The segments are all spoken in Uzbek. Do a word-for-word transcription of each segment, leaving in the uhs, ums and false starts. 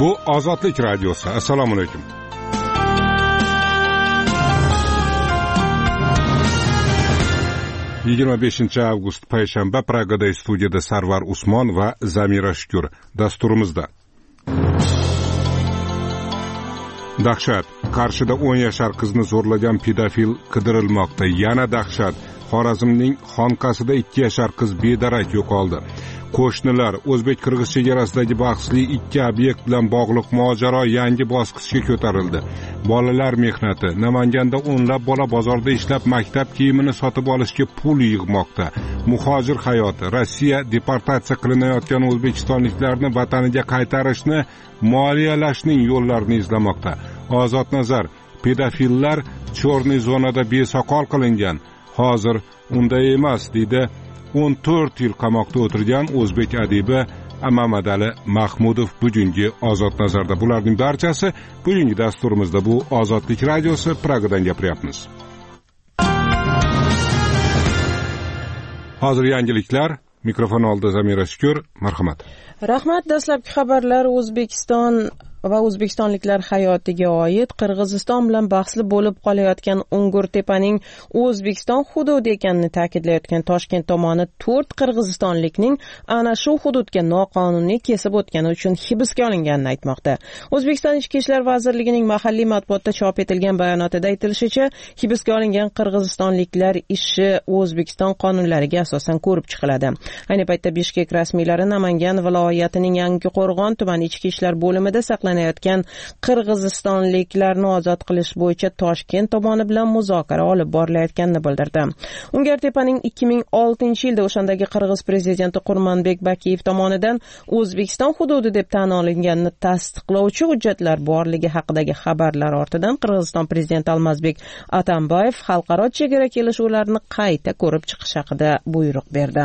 Bu Ozodlik radiosi. Assalomu alaykum. yigirma beshinchi avgust payshanba, Pragada studiyada Sarvar Usmon va Zamira Shukur. Dasturimizda dahshat. Qarshida o'n yashar qizni zo'rlagan pedofil qidirilmoqda. Yana dahshat. Xorazmning Xonqasida ikki yashar qiz bedarak yo'qoldi. Qo'shnilar, O'zbek-Qirg'iz chegarasidagi bahsli ikki obyekt bilan bog'liq mojaro yangi bosqichga ko'tarildi. Bolalar mehnati. Namanganda o'nlab bola bozorda ishlab maktab kiyimini sotib olishga pul yig'moqda. Muhojir hayoti. Rossiya deportatsiya qilinayotgan o'zbekistonliklarni vataniga qaytarishni moliyalashning yo'llarini izlamoqda. Ozod nazar. Pedofillar chorniy zonada besoqol qilingan. Hozir unday emas, deydi o'n to'rt yil qamoqda o'tirgan o'zbek adibi Mamadali Mahmudov bugungi Ozod nazarda. Bularning barchasi bugungi dasturimizda. Bu Ozodlik radiosi, Pragadan gapiryapmiz. Hozir yangiliklar. Mikrofon oldida Zamira Shukur. Marhamat. Rahmat. Dastlabki xabarlar O'zbekiston va o'zbekistonliklar hayotiga oid. Qirg'iziston bilan bahsli bo'lib qolayotgan Ungurtepaning O'zbekiston hududi ekanini ta'kidlayotgan Toshkent tomoni to'rt qirg'izistonlikning ana shu hududga noqonuniy kesib o'tgani uchun hibsga olinganini aytmoqda. O'zbekiston Ichki ishlar vazirligining mahalliy matbuotda chop etilgan bayonotida aytilishicha, hibsga olingan qirg'izistonliklar ishi O'zbekiston qonunlariga asosan ko'rib chiqiladi. Ayni paytda Bishkek rasmiylari Namangan viloyatining Yangiqo'rg'on tumani ichki ishlar bo'limida saqlanayotgan qirg'izistonliklarni ozod qilish bo'yicha Toshkent tomoni bilan muzokara olib borilayotganini bildirdi. Ungurtepaning ikki ming oltinchi yilda o'shandagi qirg'iz prezidenti Qurmanbek Bakiyev tomonidan O'zbekiston hududi deb tan olinganini tasdiqlovchi hujjatlar borligi haqidagi xabarlar ortidan Qirg'iziston prezidenti Almazbek Atambayev xalqaro chegara kelishuvlarini qayta ko'rib chiqish haqida buyruq berdi.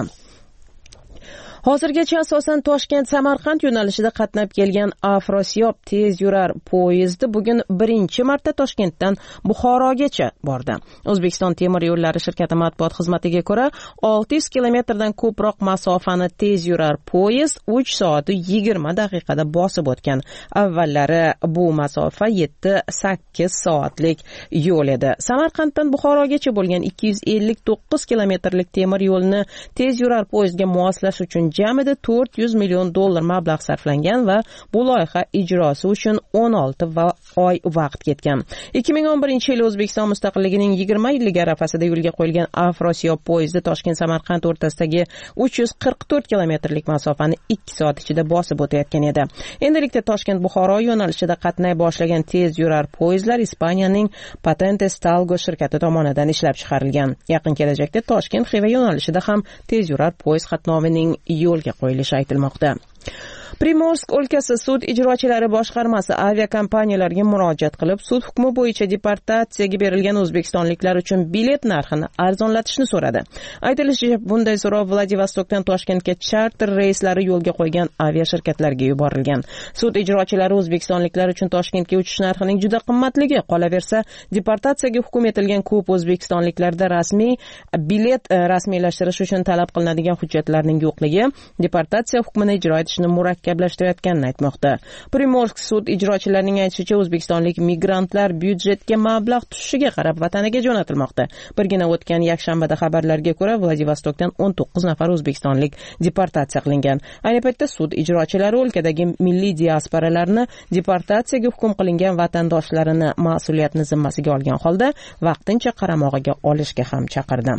Hozirgacha asosan Toshkent-Samarqand yo'nalishida qatnab kelgan Afrosiyob tez yurar poyezdi bugun birinchi marta Toshkentdan Buxorogacha bordi. O'zbekiston temir yo'llari shirkati matbuot xizmatiga ko'ra, olti yuz kilometrdan ko'proq masofani tez yurar poyezd uch soat yigirma daqiqada bosib o'tgan. Avvallari bu masofa yetti sakkiz soatlik yo'l edi. Samarqanddan Buxorogacha bo'lgan ikki yuz ellik to'qqiz kilometrlik temir yo'lni tez yurar poyezdga moslash uchun jamida to'rt yuz million dollar mablag' sarflangan va bu loyiha ijrosi uchun o'n olti oy vaqt ketgan. ikki ming o'n birinchi yil O'zbekiston mustaqilligining yigirma yilligi arafasida yo'lga qo'yilgan Afrosiyob poyezdi Toshkent-Samarqand o'rtasidagi uch yuz qirq to'rt kilometrlik masofani ikki soat ichida bosib o'tayotgan edi. Endilikda Toshkent-Buxoro yo'nalishida qatnay boshlagan tez yurar poyezdlar Ispaniyaning Patente Stalgo shirkati tomonidan ishlab chiqarilgan. Yaqin kelajakda Toshkent-Xiva yo'nalishida ham tez yurar poyezd qatnovining yo'lga qo'yilishi aytilmoqda. Primorsk o'lkasi sud ijrochilari boshqarmasi aviakompaniyalarga murojaat qilib, sud hukmi bo'yicha deportatsiyaga berilgan o'zbekistonliklar uchun bilet narxini arzonlatishni so'radi. Aytilishicha, bunday so'rov Vladivostokdan Toshkentga charter reyslari yo'lga qo'ygan aviashirkatlarga yuborilgan. Sud ijrochilari o'zbekistonliklar uchun Toshkentga uchish narxining juda qimmatligi, qolaversa, deportatsiyaga hukm etilgan ko'p o'zbekistonliklarda rasmiy bilet rasmiylashtirish uchun talab qilinadigan hujjatlarning yo'qligi deportatsiya hukmini ijro etishni murakkablashtirayotganini aytmoqda. Primorsk sud ijrochilarining aytishicha, o'zbekistonlik migrantlar byudjetga mablag' tushishiga qarab vataniga jo'natilmoqda. Birgina o'tgan yakshanbada xabarlarga ko'ra, Vladivostokdan o'n to'qqiz nafar o'zbekistonlik deportatsiya qilingan. Ayni paytda sud ijrochilari o'lkadagi milliy diasporalarni deportatsiyaga hukm qilingan vatandoshlarini mas'uliyatni zimmasiga olgan holda vaqtincha qaramog'iga olishga ham chaqirdi.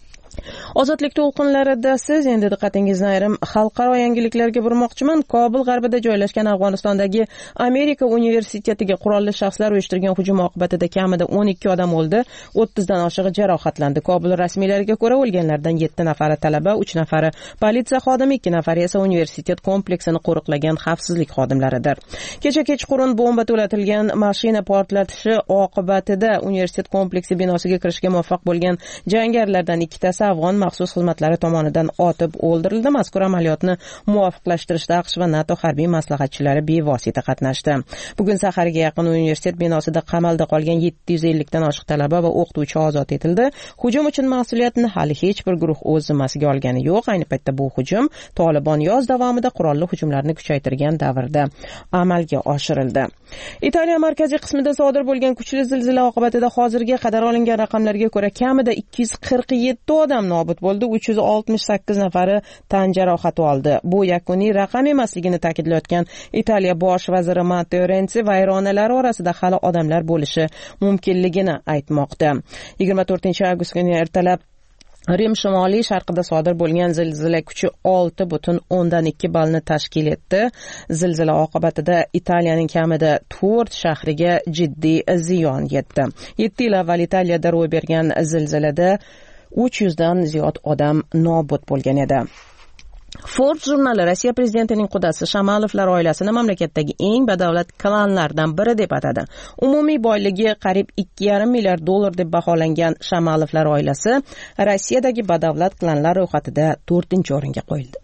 Ozodlik to'lqinlarida siz endi diqqatingizni ayrim xalqaro yangiliklarga burmoqchiman. Kobul g'arbida joylashgan Afg'onistondagi Amerika universitetiga qurolli shaxslar uyushtirgan hujum oqibatida kamida o'n ikki odam o'ldi, o'ttizdan oshig'i jarohatlandi. Kobul rasmiylariga ko'ra, o'lganlardan yetti nafari talaba, uch nafari politsiya xodimi, ikki nafari esa universitet kompleksini qo'riqlagan xavfsizlik xodimlaridir. Kecha kechqurun bomba to'latilgan mashina portlatishi oqibatida universitet kompleksi binosiga kirishga muvaffaq bo'lgan jangarilardan ikkitasi afg'on maxsus xizmatlari tomonidan otib o'ldirildi. Mazkur amaliyotni muvofiqlashtirishda AQSh va NATO harbiy maslahatchilari bevosita qatnashdi. Bugun saharga yaqin universitet binosida qamalda qolgan yetti yuz ellik dan oshiq talaba va o'qituvchi ozod etildi. Hujum uchun mas'uliyatni hali hech bir guruh o'z zimmasiga olgani yo'q. Ayni paytda bu hujum Tolibon yoz davomida qurolli hujumlarni kuchaytirgan davrda amalga oshirildi. Italiya markaziy qismida sodir bo'lgan kuchli zilzila oqibatida hozirga qadar olingan raqamlarga ko'ra kamida ikki yuz qirq yetti odam nobud bo'ldi, uch yuz oltmish sakkiz nafari tan jarohati oldi. Bu yakuniy raqam emasligini ta'kidlayotgan Italiya bosh vaziri Matteo Renzi vayronalar orasida hali odamlar bo'lishi mumkinligini aytmoqda. yigirma to'rtinchi avgust kuni ertalab Rim shimoliy sharqida sodir bo'lgan zilzila kuchi olti butun o'ndan ikki ballni tashkil etdi. Zilzila oqibatida Italiyaning kamida to'rt shahriga jiddiy ziyon yetdi. yetti yil avval Italiyada ro'y bergan zilzilada uch yuz dan ziyod odam nobud bo'lgan edi. Forbes jurnali Rossiya prezidentining qudasi Shamalovlar oilasini mamlakatdagi eng badavlat klanlardan biri deb atadi. Umumiy boyligi qariyb ikki yarim milliard dollar deb baholangan Shamalovlar oilasi Rossiyadagi badavlat klanlar ro'yxatida to'rtinchi o'ringa qo'yildi.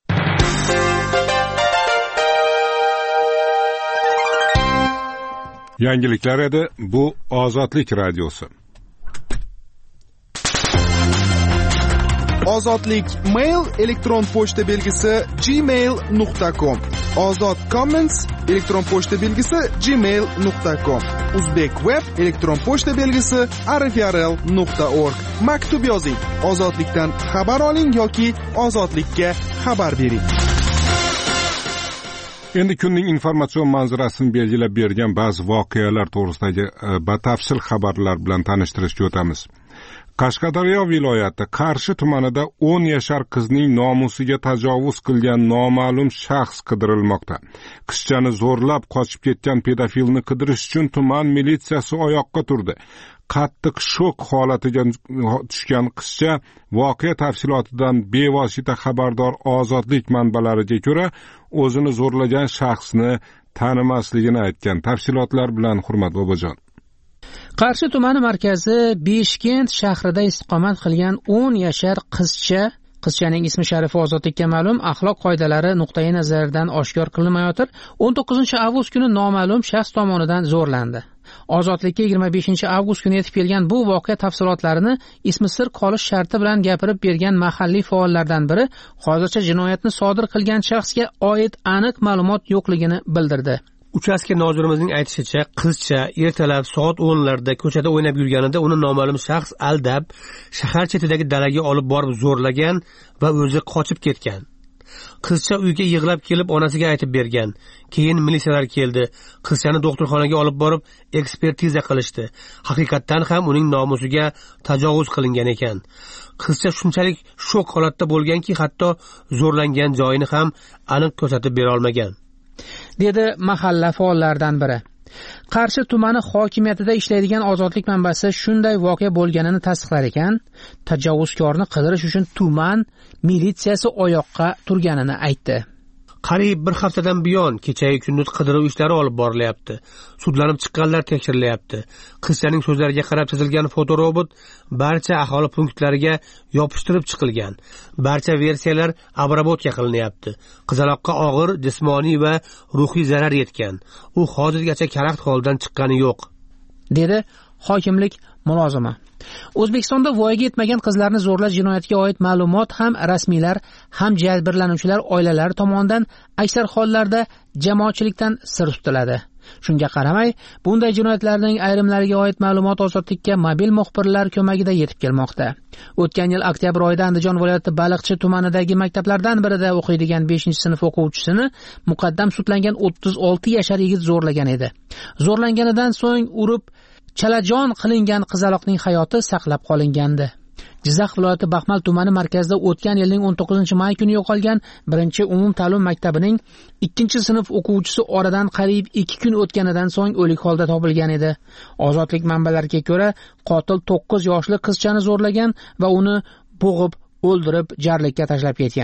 Yangiliklar edi, bu Ozodlik radiosi. Ozodlik mail elektron pochta belgisi gmail nuqta com. Ozod comments elektron pochta belgisi gmail nuqta com. Uzbek web elektron pochta belgisi arifrl nuqta org. Maktub yozing. Ozodlikdan xabar oling yoki ozodlikka xabar bering. Endi kunning informatsion manzarasini belgilab bergan ba'zi voqealar to'g'risidagi batafsil xabarlar bilan tanishtirishga o'tamiz. Qashqadaryo viloyati Qarshi tumanida o'n yashar qizning nomusiga tajovuz qilgan noma'lum shaxs qidirilmoqda. Qizchani zo'rlab qochib ketgan pedofilni qidirish uchun tuman militsiyasi oyoqqa turdi. Qattiq shok holatiga tushgan qizcha voqea tafsilotidan bevosita xabardor Ozodlik manbalariga ko'ra o'zini zo'rlagan shaxsni tanimasligini aytgan. Tafsilotlar bilan Hurmat Bobojon. Qarshi tumani markazi Beshkent shahrida istiqomat qilgan o'n yashar qizcha, qizchaning ismi Sharifa Ozodlikka ma'lum, axloq qoidalari nuqtai nazaridan oshkor qilinmayotir, o'n to'qqizinchi avgust kuni noma'lum shaxs tomonidan zo'rlandi. Ozodlikka yigirma beshinchi avgust kuni yetib kelgan bu voqea tafsilotlarini ismi sir qolish sharti bilan gapirib bergan mahalliy faollardan biri hozircha jinoyatni sodir qilgan shaxsga oid aniq ma'lumot yo'qligini bildirdi. Uchastka nozirimizning aytishicha, qizcha ertalab soat o'nlarda ko'chada o'ynab yurganida uni noma'lum shaxs aldab, shahar chetidagi dalaga olib borib zo'rlagan va o'zi qochib ketgan. Qizcha uyga yig'lab kelib onasiga aytib bergan. Keyin militsiyalar keldi. Qizchani doktorxonaga olib borib ekspertiza qilishdi. Haqiqatdan ham uning nomusiga tajovuz qilingan ekan. Qizcha shunchalik shok holatda bo'lganki, hatto zo'rlangan joyini ham aniq ko'rsatib bera olmagan, dedi mahalla faollaridan biri. Qarshi tumani hokimiyatida ishlaydigan Ozodlik manbasi shunday voqea bo'lganini tasdiqlar ekan, tajovuzkorni qidirish uchun tuman militsiyasi oyoqqa turganini aytdi. Qariyb bir haftadan buyon kecha-yu kunduz qidiruv ishlari olib borilyapti. Sudlanib chiqqanlar tekshirilyapti. Qizchaning so'zlariga qarab chizilgan fotorobot barcha aholi punktlariga yopishtirib chiqilgan. Barcha versiyalar obработка qilinyapti. Qizaloqqa og'ir jismoniy va ruhiy zarar yetgan. U hozirgacha karaxt holdan chiqqani yo'q, dedi hokimlik mulozimi. O'zbekistonda voyaga yetmagan qizlarni zo'rlash jinoyatiga oid ma'lumot ham rasmiylar, ham jabrlanuvchilar oilalari tomonidan aksar hollarda jamoatchilikdan sir tutiladi. Shunga qaramay, bunday jinoyatlarning ayrimlariga oid ma'lumot Ozodlikka mobil muxbirlar ko'magida yetib kelmoqda. O'tgan yil oktyabr oyida Andijon viloyati Baliqchi tumanidagi maktablardan birida o'qiydigan beshinchi sinf o'quvchisini muqaddam sudlangan o'ttiz olti yashar yigit zo'rlagan edi. Zo'rlanganidan so'ng urib chalajon qilingan qizaloqning hayoti saqlab qolingandi. Jizzax viloyati Baxmal tumani markazida o'tgan yilning o'n to'qqizinchi may kuni yo'qolgan birinchi umum ta'lim maktabining ikkinchi sinf o'quvchisi oradan qariyb ikki kun o'tganidan so'ng o'lik holda topilgan edi. Ozodlik manbalariga ko'ra, qotil to'qqiz yoshli qizchani zo'rlagan va uni bo'g'ib, o'ldirib, jarlikka tashlab ketgan.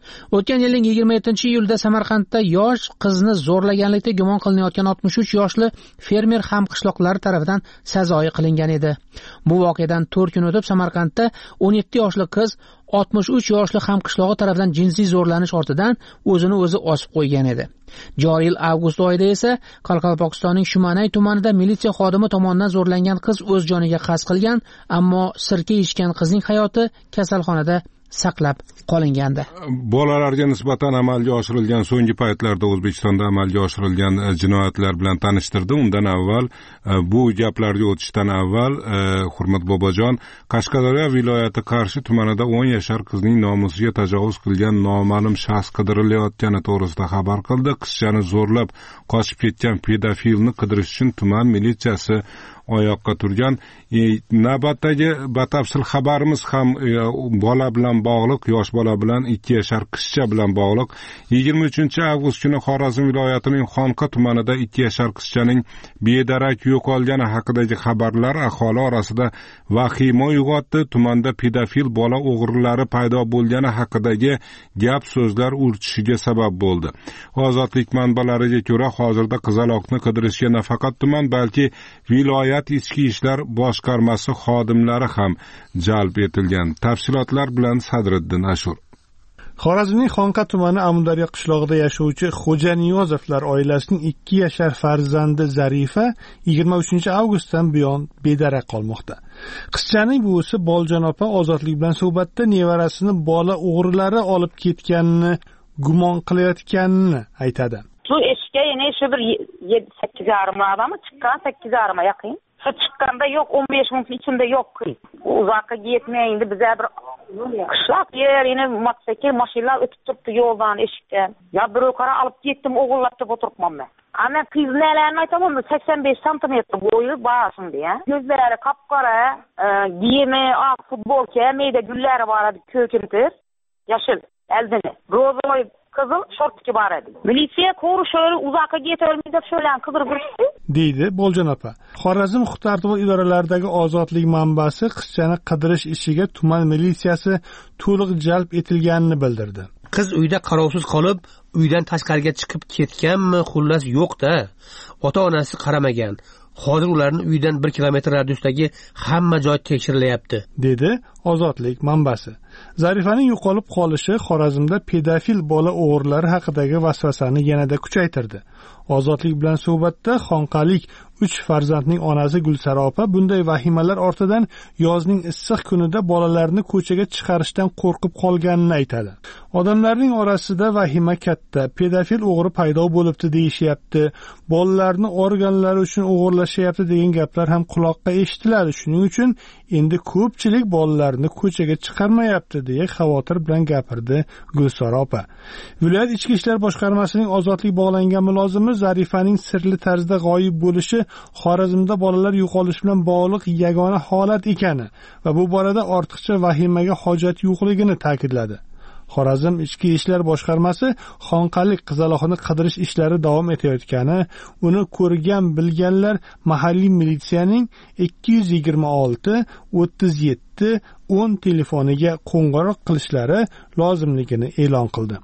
O'tgan yilning yigirma yettinchi iyulda Samarqandda yosh qizni zo'rlaganlikda gumon qilinayotgan oltmish uch yoshli fermer hamqishloqlari tomonidan sazoyi qilingan edi. Bu voqeadan to'rt kun o'tib Samarqandda o'n yetti yoshli qiz oltmish uch yoshli hamqishlog'i tomonidan jinsiy zo'rlanish ortidan o'zini o'zi osib qo'ygan edi. Joriy yil avgust oyida esa Qoraqalpog'istonning Shumanay tumanida militsiya xodimi tomonidan zo'rlangan qiz o'z joniga qasd qilgan, ammo sirka ichgan qizning hayoti kasalxonada saqlab qolingandi. Bolalarga nisbatan amalga oshirilgan so'nggi paytlarda O'zbekistonda amalga oshirilgan jinoyatlar bilan tanishtirdi. Undan avval, bu gaplarga o'tishdan avval, Hurmat Bobojon, Qashqadaryo viloyati Qarshi tumanida o'n yashar qizning nomusiga tajovuz qilgan noma'lum shaxs qidirilayotgani to'g'risida xabar qildi. Qizchani zo'rlab qochib ketgan pedofilni qidirish uchun tuman militsiyasi oyoqqa turgan. E, navbatdagi batafsil xabarimiz ham e, bola bilan bog'liq, yosh bola bilan ikki yashar qizcha bilan bog'liq. yigirma uchinchi avgust kuni Xorazm viloyatining Xonqa tumanida ikki yashar qizchaning bedarak yo'qolgani haqidagi xabarlar aholi orasida vahima uyg'otdi. Tumanda pedofil bola o'g'rilari paydo bo'lgani haqidagi gap so'zlar urchishiga sabab bo'ldi. Ozodlik manbalariga ko'ra, hozirda qizaloqni qidirishga nafaqat tuman, balki viloyat ichki ishlar boshqarmasi xodimlari ham jalb etilgan. Tafsilotlar bilan Sadriddin Ashur. Xorazmning Xonqa tumani Amudaryo qishlog'ida yashovchi Xo'ja Niyozovlar oilasining ikki yashar farzandi Zarifa yigirma uchinchi avgustdan buyon bedarak qolmoqda. Qizchaning buvisi Boljon opa Ozodlik bilan suhbatda nevarasini bola o'g'rilari olib ketganini gumon qilayotganini aytadi. Shu eshikka yana shu bir yetti sakkiz yarimlardami chiqqan, sakkiz yarim yaqin. Shu chiqqanda yo'q, o'n besh minut ichida yo'q. Uzoqqa yetmaydi, bizga bir qishloq yer, yana mototsikl mashinalar o'tib turibdi yo'ldan eshikdan. Ya birov qara olib ketdim, o'g'illab deb o'tiribman men. Ana qiznalarni aytaman, sakson besh santimetr bo'yi bor shunday, ha. Ko'zlari qop-qora, giyimi oq futbolka, mayda gullari bor edi, ko'kintir, yashil, aldini. Rozoy qizil shortki bor edi. Militsiya ko'rishib uzoqqa yetolmaydi deb sho'lan qidirib yuribdi, deydi Boljon opa. Xorazm huquq-tartibot idoralaridagi ozodlik manbasi qizchani qidirish ishiga tuman militsiyasi to'liq jalb etilganini bildirdi. Qiz uyda qarovsiz qolib, uydan tashqariga chiqib ketganmi, xullas yo'q-da. Ota-onasi qaramagan. Hozir ularning uydan bir kilometr radiusdagi hamma joy tekshirilyapti, dedi ozodlik manbasi. Zarifaning yo'qolib qolishi Xorazmda pedofil bola o'g'rilari haqidagi vasvasani yanada kuchaytirdi. Ozodlik bilan suhbatda xonqalik uch farzandning onasi Gulsara opa bunday vahimalar ortidan yozning issiq kunida bolalarni ko'chaga chiqarishdan qo'rqib qolganini aytadi. Odamlarning orasida vahima katta, pedofil o'g'ri paydo bo'libdi deyishyapti, bolalarni organlari uchun o'g'irlashyapti degan gaplar ham quloqqa eshitiladi. Shuning uchun endi ko'pchilik bolalarni ko'chaga chiqarmayapti deya xavotir bilan gapirdi Gulsara opa. Viloyat ichki ishlar boshqarmasining ozodlik bog'langan mulozimi Zarifaning sirli tarzda g'oyib bo'lishi Xorazmda bolalar yo'qolishi bilan bog'liq yagona holat ekani va bu borada ortiqcha vahimaga hojat yo'qligini ta'kidladi. Xorazm ichki ishlar boshqarmasi xonqalik qizaloqni qidirish ishlari davom etayotgani, uni ko'rgan bilganlar mahalliy militsiyaning ikki yuz yigirma olti o'ttiz yetti o'n telefoniga qo'ng'iroq qilishlari lozimligini e'lon qildi.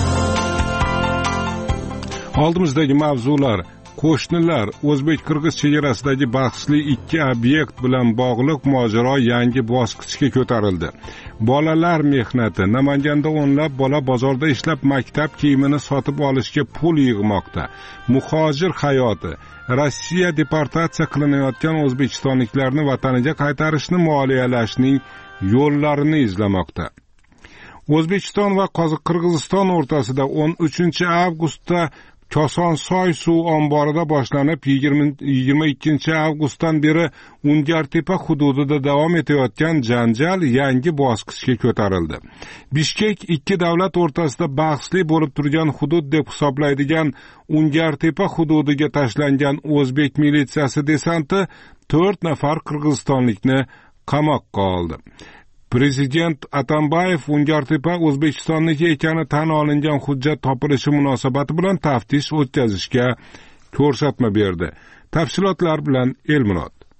Oldimizdagi mavzular: qo'shnilar o'zbek-qirg'iz chegarasidagi bahsli ikki obyekt bilan bog'liq mojaro yangi bosqichga ko'tarildi. Bolalar mehnati. Namanganda o'nlab bola bozorda ishlab maktab kiyimini sotib olishga pul yig'moqda. Muhojir hayoti. Rossiya deportatsiya qilinayotgan o'zbekistonliklarni vataniga qaytarishni moliyalashning yo'llarini izlamoqda. O'zbekiston va Qirg'iziston o'rtasida o'n uchinchi avgustda Kosonsoy suv omborida boshlanib yigirma ikkinchi avgustdan beri Ungartepa hududida davom etayotgan janjal yangi bosqichga ko'tarildi. Bishkek ikki davlat o'rtasida bahsli bo'lib turgan hudud deb hisoblaydigan Ungartepa hududiga tashlangan o'zbek militsiyasi desanti to'rt nafar qirg'izistonlikni qamoqqa oldi. Prezident Atambayev Ungartepa O'zbekistonniki ekani tan olingan hujjat topilishi munosabati bilan taftish o'tkazishga ko'rsatma berdi. Tafsilotlar bilan Elmurod.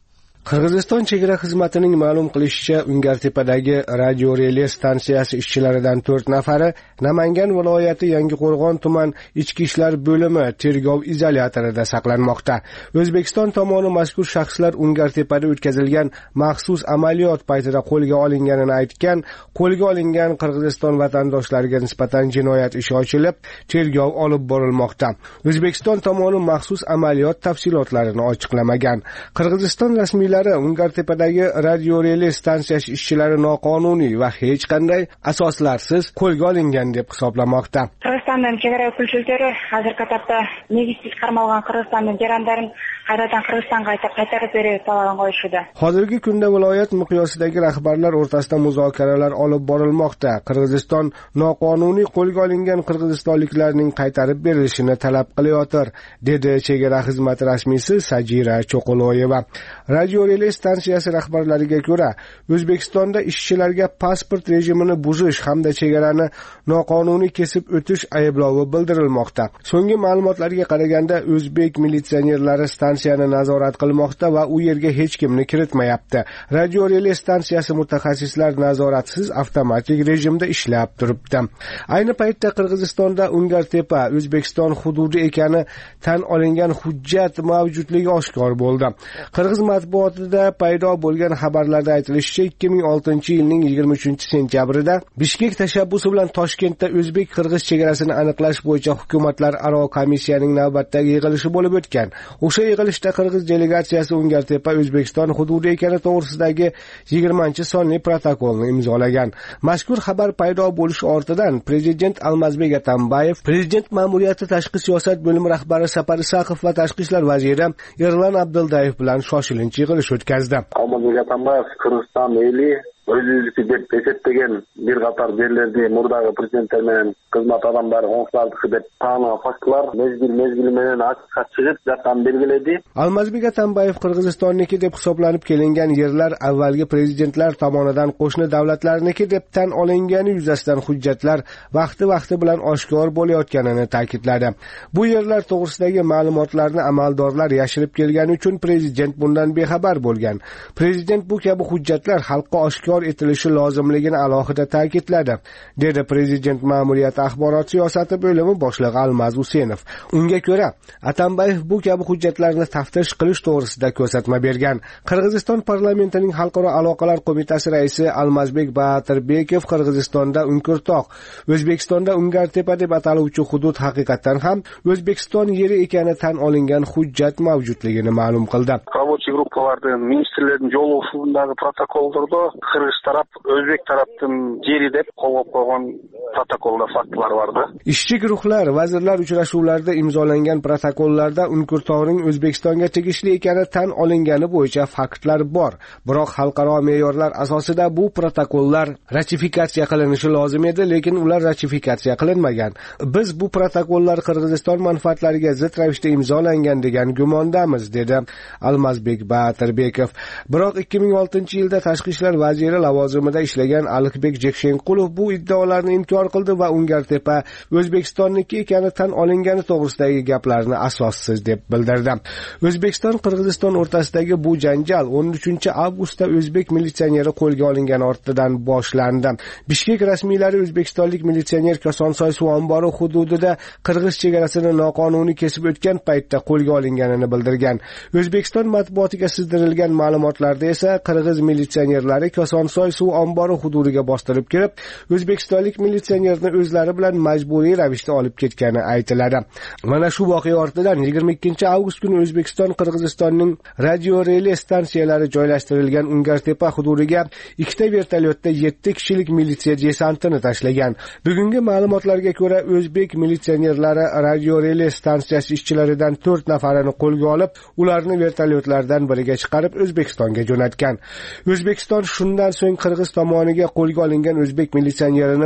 Qirg'iziston chegara xizmatining ma'lum qilishicha, Ungartepadagi radio relay stansiyasi ishchilaridan to'rt nafari Namangan viloyati Yangiqo'rg'on tuman ichki ishlar bo'limi tergov izolyatorida saqlanmoqda. O'zbekiston tomoni mazkur shaxslar Ungartepada o'tkazilgan maxsus amaliyot paytida qo'lga olinganini aytgan. Qo'lga olingan Qirg'iziston vatandoshlariga nisbatan jinoyat ishi ochilib, tergov olib borilmoqda. O'zbekiston tomoni maxsus amaliyot tafsilotlarini ochiqlamagan. Qirg'iziston rasmiylari Ungartepadagi radio relay stansiyasi ishchilari noqonuniy va hech qanday asoslarsiz qo'lga olingan deb hisoblamoqda. Qirg'izistondan chegara pulchiliklar hozirgi etapda negizsiz qarmalgan Qirg'izistonning jarandlarini qaytadan Qirg'izistonga qaytarib berish talabini qo'yishdi. Hozirgi kunda viloyat miqyosidagi rahbarlar o'rtasida muzokaralar olib borilmoqda. Qirg'iziston noqonuniy qo'lga olingan qirg'izistonliklarning qaytarib berilishini talab qilayotir, dedi chegara xizmati rasmiysi Sajira Cho'qoloyeva. Radio relay stansiyasi rahbarlariga ko'ra, O'zbekistonda ishchilarga pasport rejimini buzish hamda chegarani noqonuniy kesib o'tish ayblovi bildirilmoqda. So'nggi ma'lumotlarga qaraganda, o'zbek militsionerlari stansiyani nazorat qilmoqda va u yerga hech kimni kiritmayapti. Radio relay stansiyasi mutaxassislar nazoratsiz avtomatik rejimda ishlab turibdi. Ayni paytda Qirg'izistonda Ungartepa O'zbekiston hududi ekani tan olingan hujjat mavjudligi oshkor bo'ldi. Qirg'iz matbuotida paydo bo'lgan xabarlarda aytilishicha, ikki ming oltinchi yilning yigirma uchinchi sentyabrida Bishkek tashabbusi bilan Toshkentda o'zbek-qirg'iz chegarasini aniqlash bo'yicha hukumatlararo komissiyaning navbatdagi yig'ilishi bo'lib o'tgan. O'sha yig'ilishda Qirg'iz delegatsiyasi Ungartepa O'zbekiston hududi ekani to'g'risidagi yigirmanchi sonli protokolni imzolagan. Mazkur xabar paydo bo'lishi ortidan Prezident Almazbek Atambayev, Prezident ma'muriyati tashqi siyosat bo'limi rahbari Sapar Isaqov va tashqi ishlar vaziri Erlan Abduldayev bilan shoshilinch yig'ilish o'tkazdi. Almazbek Atambayev Qirg'iziston eli o'z-o'ziga deb eseptegen bir qator yerlerde murdagi prezidentler menен xizmat adamlары oңсулардыкы deb таанылган фактылар mezgil mezgili menен açıkça чыгып жатканын белгиледи. Almazbek Atambayev Qirg'izistonniki deb hisoblanib kelingan yerlar avvalgi prezidentlar tomonidan qo'shni davlatlarniki deb tan olingani yuzasidan hujjatlar vaqti-vaqti bilan oshkor bo'layotganini ta'kidladi. Bu yerlar to'g'risidagi ma'lumotlarni amaldorlar yashirib kelgani uchun prezident bundan bexabar bo'lgan. Prezident bu kabi hujjatlar xalqqa oshkor etilishi lozimligini alohida ta'kidladi, dedi Prezident ma'muriyati axborot siyosati bo'limi boshlig'i Almaz Husenov. Unga ko'ra, Atambayev bu kabi hujjatlarni taftish qilish to'g'risida ko'rsatma bergan. Qirg'iziston parlamentining xalqaro aloqalar qo'mitasi raisi Almazbek Batirbekov Qirg'izistonda Unkurtoq, O'zbekistonda Ungartepa deb ataluvchi hudud haqiqatan ham O'zbekiston yeri ekani tan olingan hujjat mavjudligini ma'lum qildi. Рабочий группалардын министрлердин жолугушуусундагы протоколдордо Кыргыз тарап, Өзбек тараптын жери деп колгоп койгон протоколда фактылар барды. Ishchi guruhlar vazirlar uchrashuvlarida imzolangan protokollarda Unkurtoqning O'zbekistonga tegishli ekani tan olingani bo'yicha faktlar bor. Biroq xalqaro me'yorlar asosida bu protokollar ratifikatsiya qilinishi lozim edi, lekin ular ratifikatsiya qilinmagan. Biz bu protokollar Qirg'iziston manfaatlariga zid ravishda imzolangan degan gumondamiz, dedi Almazbek Batirbekov. Biroq ikki ming oltinchi yilda tashqi ishlar vaziri lavozimida ishlagan Aliqbek Jekshenqulov bu iddaolarni inkor qildi va Ungartepa O'zbekistonniki ekani tan olingani to'g'risidagi gaplarni asossiz deb bildirdi. O'zbekiston Qirg'iziston o'rtasidagi bu janjal o'n uchinchi avgustda o'zbek militsioneri qo'lga olingani ortidan boshlandi. Bishkek rasmiylari o'zbekistonlik militsioner Kosonsoy suv ombori hududida qirg'iz chegarasini noqonuniy kesib o'tgan paytda qo'lga olinganini bildirgan. O'zbekiston matbuotiga sizdirilgan ma'lumotlarda esa qirg'iz militsionerlari Kosonsoy suv ombori hududiga bostirib kirib, o'zbekistonlik militsionerni o'zlari bilan majburiy ravishda olib ketgani aytiladi. Mana shu voqea ortidan yigirma ikkinchi avgust kuni O'zbekiston Qirg'izistonning radio relay stansiyalari joylashtirilgan Ungartepa hududiga ikkita vertolyotda yetti kishilik militsiya desantini tashlagan. Bugungi ma'lumotlarga ko'ra, o'zbek militsionerlari radio relay stansiyasi ishchilaridan to'rt nafarini qo'lga olib, ularni vertolyotlardan biriga chiqarib O'zbekistonga jo'natgan. O'zbekiston shundan so'ng Qirg'iz tomoniga qo'lga olingan o'zbek militsionerini bo'shatish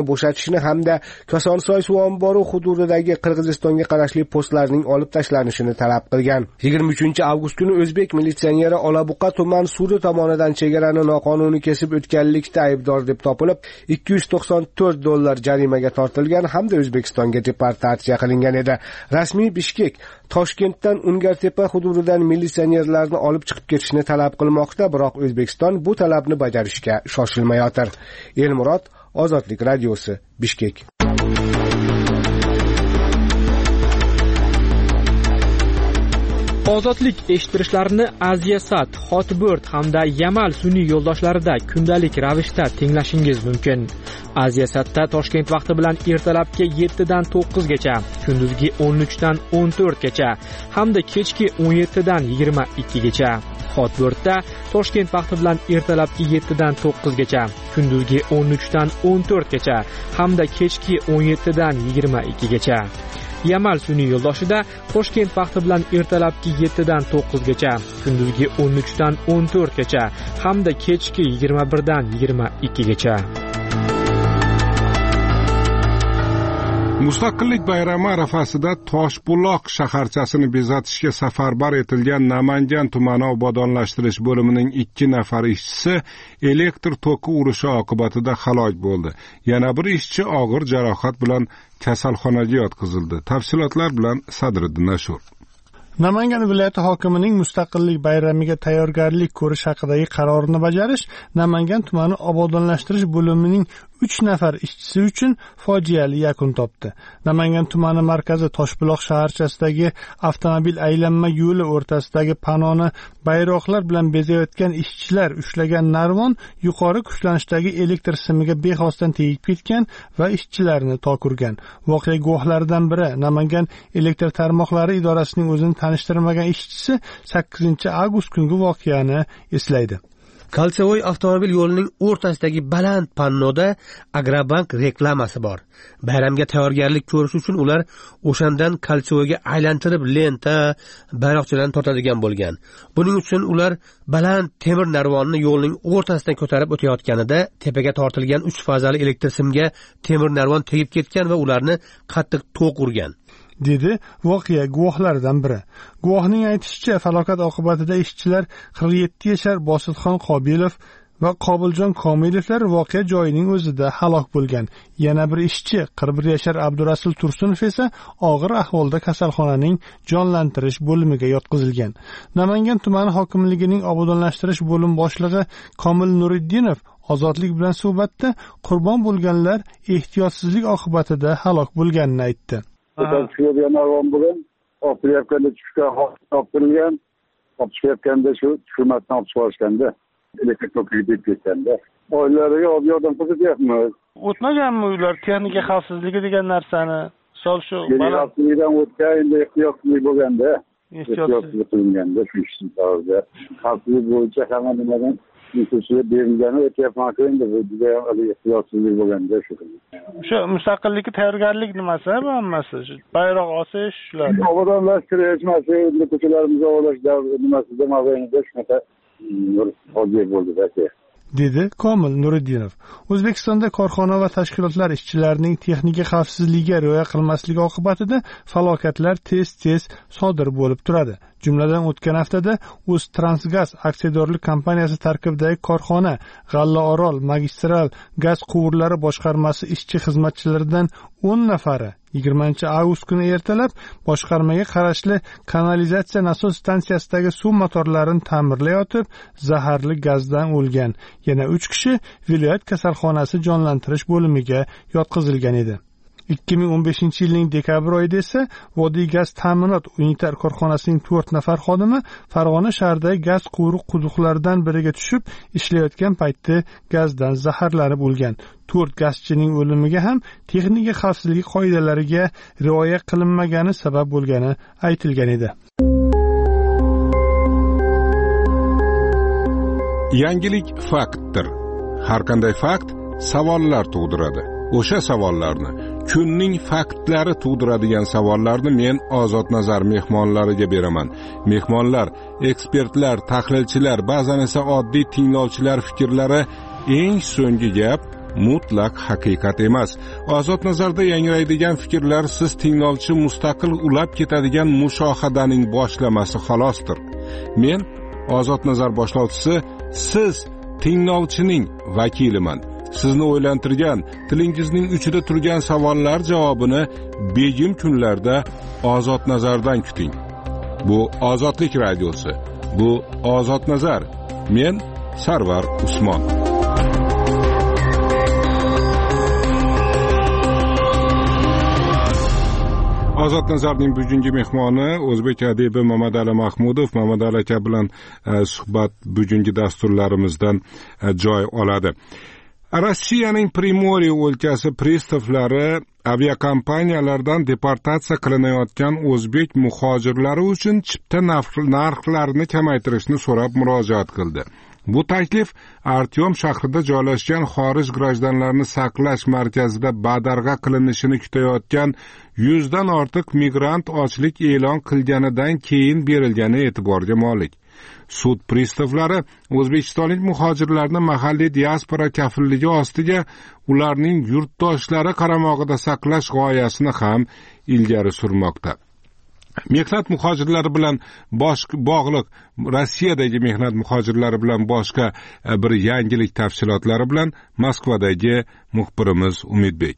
qo'yilishini hamda Kosonsoy suv ombori hududidagi Qirg'izistonga qarashli postlarning olib tashlanishini talab qilgan. yigirma uchinchi avgust kuni o'zbek militsioneri Olabuqa tuman sudi tomonidan chegarani noqonuniy kesib o'tganlikda aybdor deb topilib, ikki yuz to'qson to'rt dollar jarimaga tortilgan hamda O'zbekistonga deportatsiya qilingan edi. Rasmiy Bishkek Toshkentdan Ungartepa hududidan militsionerlarni olib chiqib ketishni talab qilmoqda, biroq O'zbekiston bu talabni bajarishga shoshilmayotir. Elmurod, Ozodlik radiosi, Bishkek. Ozodlik eshittirishlarini Aziyasat, Hotbird hamda Yamal sun'iy yo'ldoshlarida kundalik ravishda tinglashingiz mumkin. Aziyasatda Toshkent vaqti bilan ertalabki yetti dan to'qqiz gacha, kunduzgi o'n uch dan o'n to'rt gacha hamda kechki o'n yetti dan yigirma ikki gacha. Hotbirdda Toshkent vaqti bilan ertalabki yetti dan to'qqiz gacha, kunduzgi o'n uch dan o'n to'rt gacha hamda kechki o'n yetti dan yigirma ikki gacha. Yamal sun'iy yo'ldoshida Toshkent vaqti bilan ertalabki yetti dan to'qqiz gacha, kunduzgi o'n uch dan o'n to'rt gacha hamda kechki yigirma bir dan yigirma ikki gacha. Mustaqillik bayrami arafasida Toshbuloq shaharchasini bezatishga safarbar etilgan Namangan tumani obodonlashtirish bo'limining ikki nafar ishchisi elektr toki urishi oqibatida halok bo'ldi. Yana bir ishchi og'ir jarohat bilan kasalxonaga yotqizildi. Tafsilotlar bilan Sadriddin Ashur. Namangan viloyati hokimining mustaqillik bayramiga tayyorgarlik ko'rish haqidagi qarorini bajarish Namangan tumani obodonlashtirish bo'limining uch nafar ishchisi uchun fojiali yakun topdi. Namangan tumani markazi Toshbuloq shaharchasidagi avtomobil aylanma yo'li o'rtasidagi panoni bayroqlar bilan bezayotgan ishchilar ushlagan narvon yuqori kuchlanishdagi elektr simiga bexosdan tegib ketgan va ishchilarni tok urgan. Voqea guvohlaridan biri Namangan elektr tarmoqlari idorasining o'zini tanishtirmagan ishchisi sakkizinchi avgust kungi voqeani eslaydi. Kalsevoy avtomobil yo'lining o'rtasidagi baland pannoda Agrobank reklamasi bor. Bayramga tayyorgarlik ko'rish uchun ular o'shandan Kalsevoyga aylantirib lenta, bayroqchalarni tortadigan bo'lgan. Buning uchun ular baland temir narvonni yo'lning o'rtasidan ko'tarib o'tayotganida tepaga tortilgan uch fazali elektr simga temir narvon tegib ketgan va ularni qattiq to'q urgan, dedi voqea guvohlaridan biri. Guvohning aytishicha, falokat oqibatida ishchilar qirq yetti yashar Bosidxon Qobilov va Qobiljon Komilovlar voqea joyining o'zida halok bo'lgan. Yana bir ishchi qirq bir yashar Abdurasul Tursunov esa og'ir ahvolda kasalxonaning jonlantirish bo'limiga yotqizilgan. Namangan tumani hokimligining obodonlashtirish bo'lim boshlig'i Komil Nuriddinov Ozodlik bilan suhbatda qurbon bo'lganlar ehtiyotsizlik oqibatida halok bo'lganini aytdi. Narvon bo'lgan, opiryapganda tushga toptirilgan, topishayotganda shu tushmasdan olib chiqarishganda elektr tokiga deb ketganda oilalariga olib yordam ko'rsatyapmiz. O'tmaganmi ular texnika xavfsizligi degan narsani? Sol shu xavfsizlikdan o'tgan, endi ehtiyotsizlik bo'lganda, ehtiyotsizlik qilinganda shu ishni tarzda xavfsizlik bo'yicha hamma nimadan instruksiya berilgani o'tyapman endi bu juda ehtiyotsizlik bo'lganda shu. O'sha mustaqillikka tayyorgarlik nimasi bu hammasi? Bayroq osish shular. Obodonlashtirish, mana endi ko'chalarimizni ovlash nimasida maboinida shunaqa hodisa bo'ldi-da. dedi Komil Nuriddinov. O'zbekistonda korxona va tashkilotlar ishchilarining texnika xavfsizligiga rioya qilmasligi oqibatida falokatlar tez-tez sodir bo'lib turadi. Jumladan o'tgan haftada O'ztransgaz aksiyadorlik kompaniyasi tarkibidagi korxona G'allaorol magistral gaz quvurlari boshqarmasi ishchi xizmatchilaridan o'n nafari yigirmanchi avgust kuni ertalab boshqarmaga qarashli kanalizatsiya nasos stansiyasidagi suv motorlarini ta'mirlayotib zaharli gazdan o'lgan. Yana uch kishi viloyat kasalxonasi jonlantirish bo'limiga yotqizilgan edi. ikki ming o'n beshinchi yilning dekabr oyida esa Vodiy gaz ta'minot unitar korxonasining to'rt nafar xodimi Farg'ona shahridagi gaz quruq quduqlaridan biriga tushib ishlayotgan paytda gazdan zaharlanib o'lgan. to'rt gazchining o'limiga ham texnika xavfsizligi qoidalariga rioya qilinmagani sabab bo'lgani aytilgan edi. Yangilik faktdir. Har qanday fakt savollar tug'diradi. O'sha savollarni, kunning faktlari tug'diradigan savollarni men Ozod Nazar mehmonlariga beraman. Mehmonlar, ekspertlar, tahlilchilar, ba'zan esa oddiy tinglovchilar fikrlari eng so'nggi gap mutlaq haqiqat emas. Ozod nazarda yangraydigan fikrlar siz tinglovchi mustaqil ulab ketadigan mushohadaning boshlamasi xolosdir. Men Ozod nazar boshlovchisi, siz tinglovchining vakiliman. Sizni o'ylantirgan, tilingizning uchida turgan savollar javobini begim kunlarda Ozod nazardan kuting. Bu Ozodlik radiosi. Bu Ozod nazar. Men Sarvar Usmon. Ozod nazarning bugungi mehmoni o'zbek adibi Mamadali Mahmudov. Mamadali aka bilan suhbat bugungi dasturlarimizdan joy oladi. Rossiyaning Primoriya o'lkasi pristavlari aviakompaniyalardan deportatsiya qilinayotgan o'zbek muhojirlari uchun chipta narxlarini kamaytirishni so'rab murojaat qildi. Bu taklif Artyom shahrida joylashgan xorij grajdanlarini saqlash markazida badarg'a qilinishini kutayotgan yuzdan ortiq migrant ochlik e'lon qilganidan keyin berilgani e'tiborga molik. Sud pristavlari o'zbekistonlik muhojirlarni mahalliy diaspora kafilligi ostiga ularning yurtdoshlari qaramog'ida saqlash g'oyasini ham ilgari surmoqda. Mehnat muhojirlari bilan boshqa bog'liq Rossiyadagi mehnat muhojirlari bilan boshqa bir yangilik tafsilotlari bilan Moskvadagi muxbirimiz Umidbek.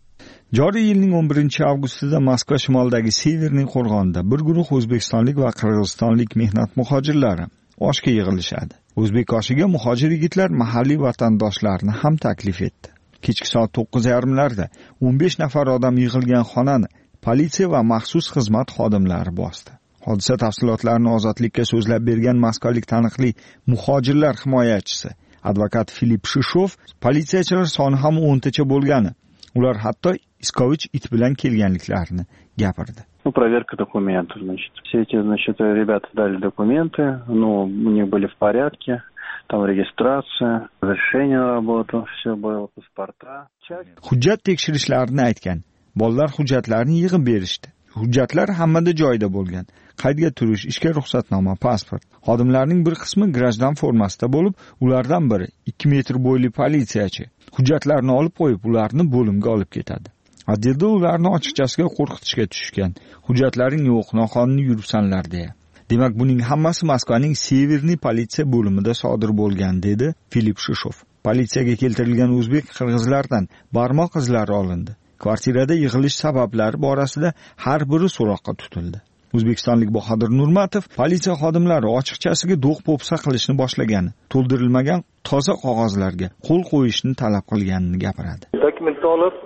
Joriy yilning o'n birinchi avgustida Moskva shimolidagi Severniy qo'rg'onida bir guruh o'zbekistonlik va qirg'izistonlik mehnat muhojirlari oshga yig'ilishadi. O'zbek oshiga muhojir yigitlar mahalliy vatandoshlarini ham taklif etdi. Kechki soat to'qqiz yarim larda o'n besh nafar odam yig'ilgan xonani politsiya va maxsus xizmat xodimlari bosdi. Hodisa tafsilotlarini Ozodlikka so'zlab bergan moskvalik taniqli muhojirlar himoyachisi advokat Filip Shishov, politsiyachilar soni ham o'ntacha bo'lgani, ular hatto iskovich it bilan kelganliklarini gapirdi. Ну, проверка документов, значит. Все эти, значит, ребята дали документы, ну, у них были в порядке, там регистрация, разрешение на работу, все было, паспорта. Hujjat tekshirishlarini aytgan. Bolalar hujjatlarni yig'ib berishdi. Hujjatlar hammada joyida bo'lgan. Qaydga turish, ishga ruxsatnoma, pasport. Xodimlarning bir qismi grajdan formasida bo'lib, ulardan biri ikki metr bo'yli politsiyachi. Hujjatlarni olib qo'yib, ularni bo'limga olib ketadi. Adilda ularni ochiqchasiga qo'rqitishga tushgan. Hujjatlaring yo'q, noqonuniy yuribsanlar deya. Demak, buning hammasi Moskvaning Severniy politsiya bo'limida sodir bo'lgan, dedi Filip Shishov. Politsiyaga keltirilgan o'zbek qirg'izlardan barmoq izlari olindi. Kvartirada yig'ilish sabablari borasida har biri so'roqqa tutildi. O'zbekistonlik Bahodir Nurmatov politsiya xodimlari ochiqchasiga do'q-po'pisa qilishni boshlagan, to'ldirilmagan toza qog'ozlarga qo'l qo'yishni talab qilganini gapiradi. Dokumentni olib,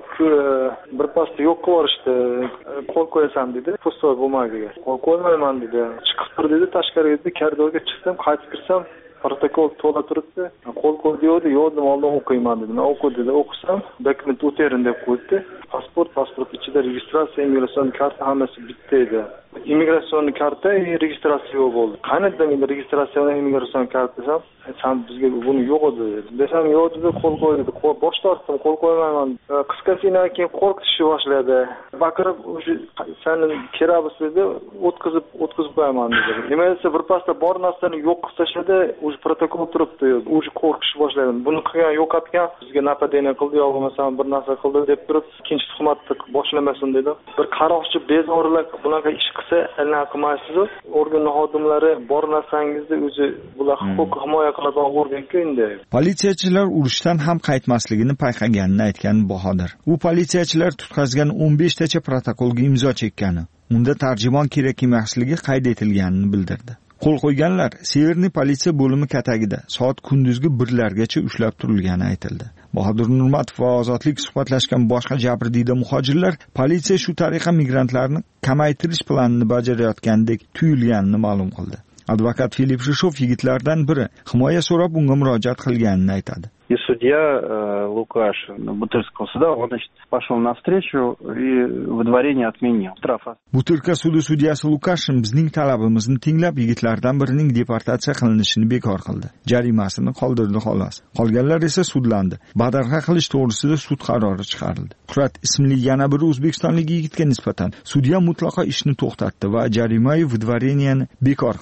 bir pasta yo'q qilib yuborishdi. Qo'l qo'yasan dedi, pustoy bumagaga. Qo'l qo'ymayman dedi. Chiqib tur dedi, tashqariga dedi, koridorga chiqdim, qaytib kirsam, protokol to'la turibdi. Qo'l qo'y dedi, yo'q, oldin o'qiyman dedi. Men o'qi dedi, o'qisam, dokument o'terin deb qo'ydi. Pasport, pasport ichida registratsiya, imigratsion karta hammasi bitta edi. Imigratsion karta, registratsiya yo'q bo'ldi. Qanday endi registratsiya va imigratsion karta desam, sen bizga buni yo'q edi dedi. Desam, yo'q dedi, qo'l qo'y dedi. Bosh tortdim, qo'l qo'ymayman. Qisqasidan keyin qo'rqitishni boshladi. Baqirib, o'sha seni kerabis dedi, o'tkazib, o'tkazib qo'yaman dedi. Nima desa, bir pasda bor narsani yo'q qilib tashladi, o'sha protokol turibdi. O'sha qo'rqishni boshladim. Buni qilgan yo'qotgan, bizga napadeniya qildi, yo'q bo'lmasa bir narsa qildi deb turib, ikkinchi tuhmatni boshlamasin dedi. Bir qaroqchi bezorilar bunaqa ish qilsa, anaqa qilmaysiz. Organ xodimlari bor narsangizni o'zi bular huquq himoya qiladigan organ-ku endi. Politsiyachilar urushdan ham qaytmasligini payqaganini aytgan Bahodir. U politsiyachilar tutqazgan o'n besh tacha protokolga imzo chekkani, unda tarjimon kerak emasligi qayd etilganini bildirdi. Qo'l qo'yganlar Severniy politsiya bo'limi katagida soat kunduzgi birlargacha ushlab turilgani aytildi. Bahodir Nurmatov va Ozodlik suhbatlashgan boshqa jabrdiyda muhojirlar politsiya shu tariqa migrantlarni kamaytirish planini bajarayotgandek tuyulganini ma'lum qildi. Advokat Filip Shishov yigitlardan biri himoya so'rab unga murojaat qilganini aytadi. И судья э, Лукаш Бутырского суда, он, значит, пошел навстречу и выдворение отменил. Штраф. Butyrka sudi sudyasi Lukashin bizning talabimizni tinglab yigitlardan birining deportatsiya qilinishini bekor qildi. Jarimasini qoldirdi xolos. Qolganlar esa sudlandi. Badarg'a qilish to'g'risida sud qarori chiqarildi. Qurat ismli yana bir o'zbekistonlik yigitga nisbatan sudya mutlaqo ishni to'xtatdi va jarima va выдворениeni bekor qildi.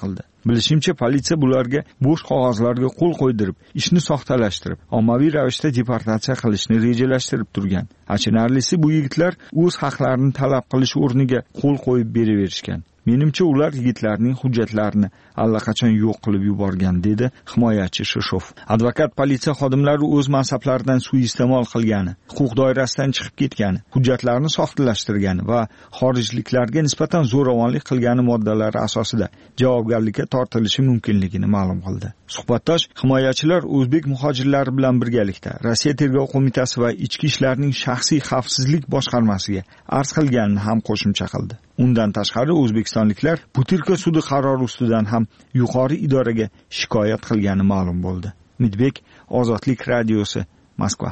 Bilishimcha, politsiya bularga bo'sh qog'ozlarga qo'l qo'ydirib, ishni soxtalashtirib, ommaviy ravishda deportatsiya qilishni rejalashtirib turgan. Achinarlisi, bu yigitlar o'z haqlarini talab qilish o'rniga qo'l qo'yib beraverishgan. Menimcha, ular yigitlarning hujjatlarini allaqachon yo'q qilib yuborgan, dedi himoyachi Shishov. Advokat politsiya xodimlari o'z mansablaridan suiiste'mol qilgani, huquq doirasidan chiqib ketgani, hujjatlarni soxtalashtirgani va xorijliklarga nisbatan zo'ravonlik qilgani moddalari asosida javobgarlikka tortilishi mumkinligini ma'lum qildi. Suhbatdosh himoyachilar o'zbek muhojirlari bilan birgalikda Rossiya Tergov qo'mitasi va Ichki ishlarning shaxsiy xavfsizlik boshqarmasiga arz qilganini ham qo'shimcha qildi. Undan tashqari o'zbekistonliklar Butirka sudi qarori ustidan ham yuqori idoraga shikoyat qilgani ma'lum bo'ldi. Midbek, Ozodlik radiosi, Moskva.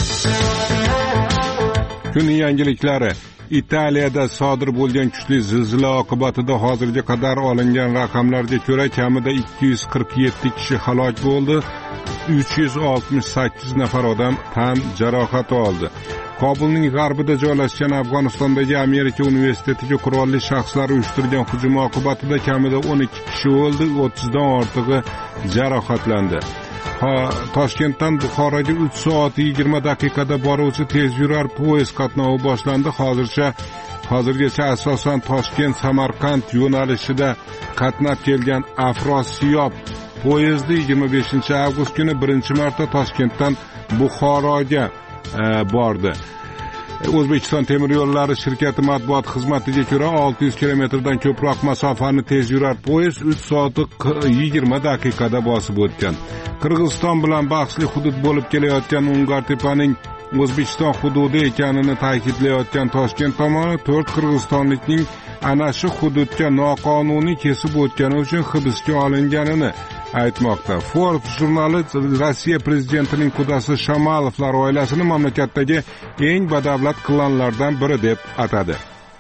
Kunning yangiliklari. Italiyada sodir bo'lgan kuchli zilzila oqibatida hozirga qadar olingan raqamlarga ko'ra kamida ikki yuz qirq yetti kishi halok bo'ldi, uch yuz oltmish sakkiz nafar odam tan jarohati oldi. Kobulning g'arbida joylashgan Afg'onistondagi Amerika universitetiga qurolli shaxslar uyushtirgan hujum oqibatida kamida o'n ikki kishi o'ldi, o'ttizdan ortig'i jarohatlandi. Toshkentdan Buxoroga uch soat yigirma daqiqada boruvchi tezyurar poyezd qatnovi boshlandi. Hozircha hozirgacha asosan Toshkent-Samarqand yo'nalishida qatnab kelgan Afrosiyob poyezdi yigirma beshinchi avgust kuni birinchi marta Toshkentdan Buxoroga e, bordi. O'zbekiston temir yo'llari shirkati matbuot xizmatiga ko'ra olti yuz kilometrdan ko'proq masofani tezyurar poyezd uch soat yigirma daqiqada bosib o'tgan. Qirg'iziston bilan bahsli hudud bo'lib kelayotgan Ungartepaning O'zbekiston hududi ekanini ta'kidlayotgan Toshkent tomoni to'rt qirg'izistonlikning ana shu hududga noqonuniy kesib o'tgani uchun hibsga olinganini aytmoqda. Forbes jurnali Rossiya prezidentining qudasi Shamalovlar oilasini mamlakatdagi eng badavlat klanlardan biri deb atadi.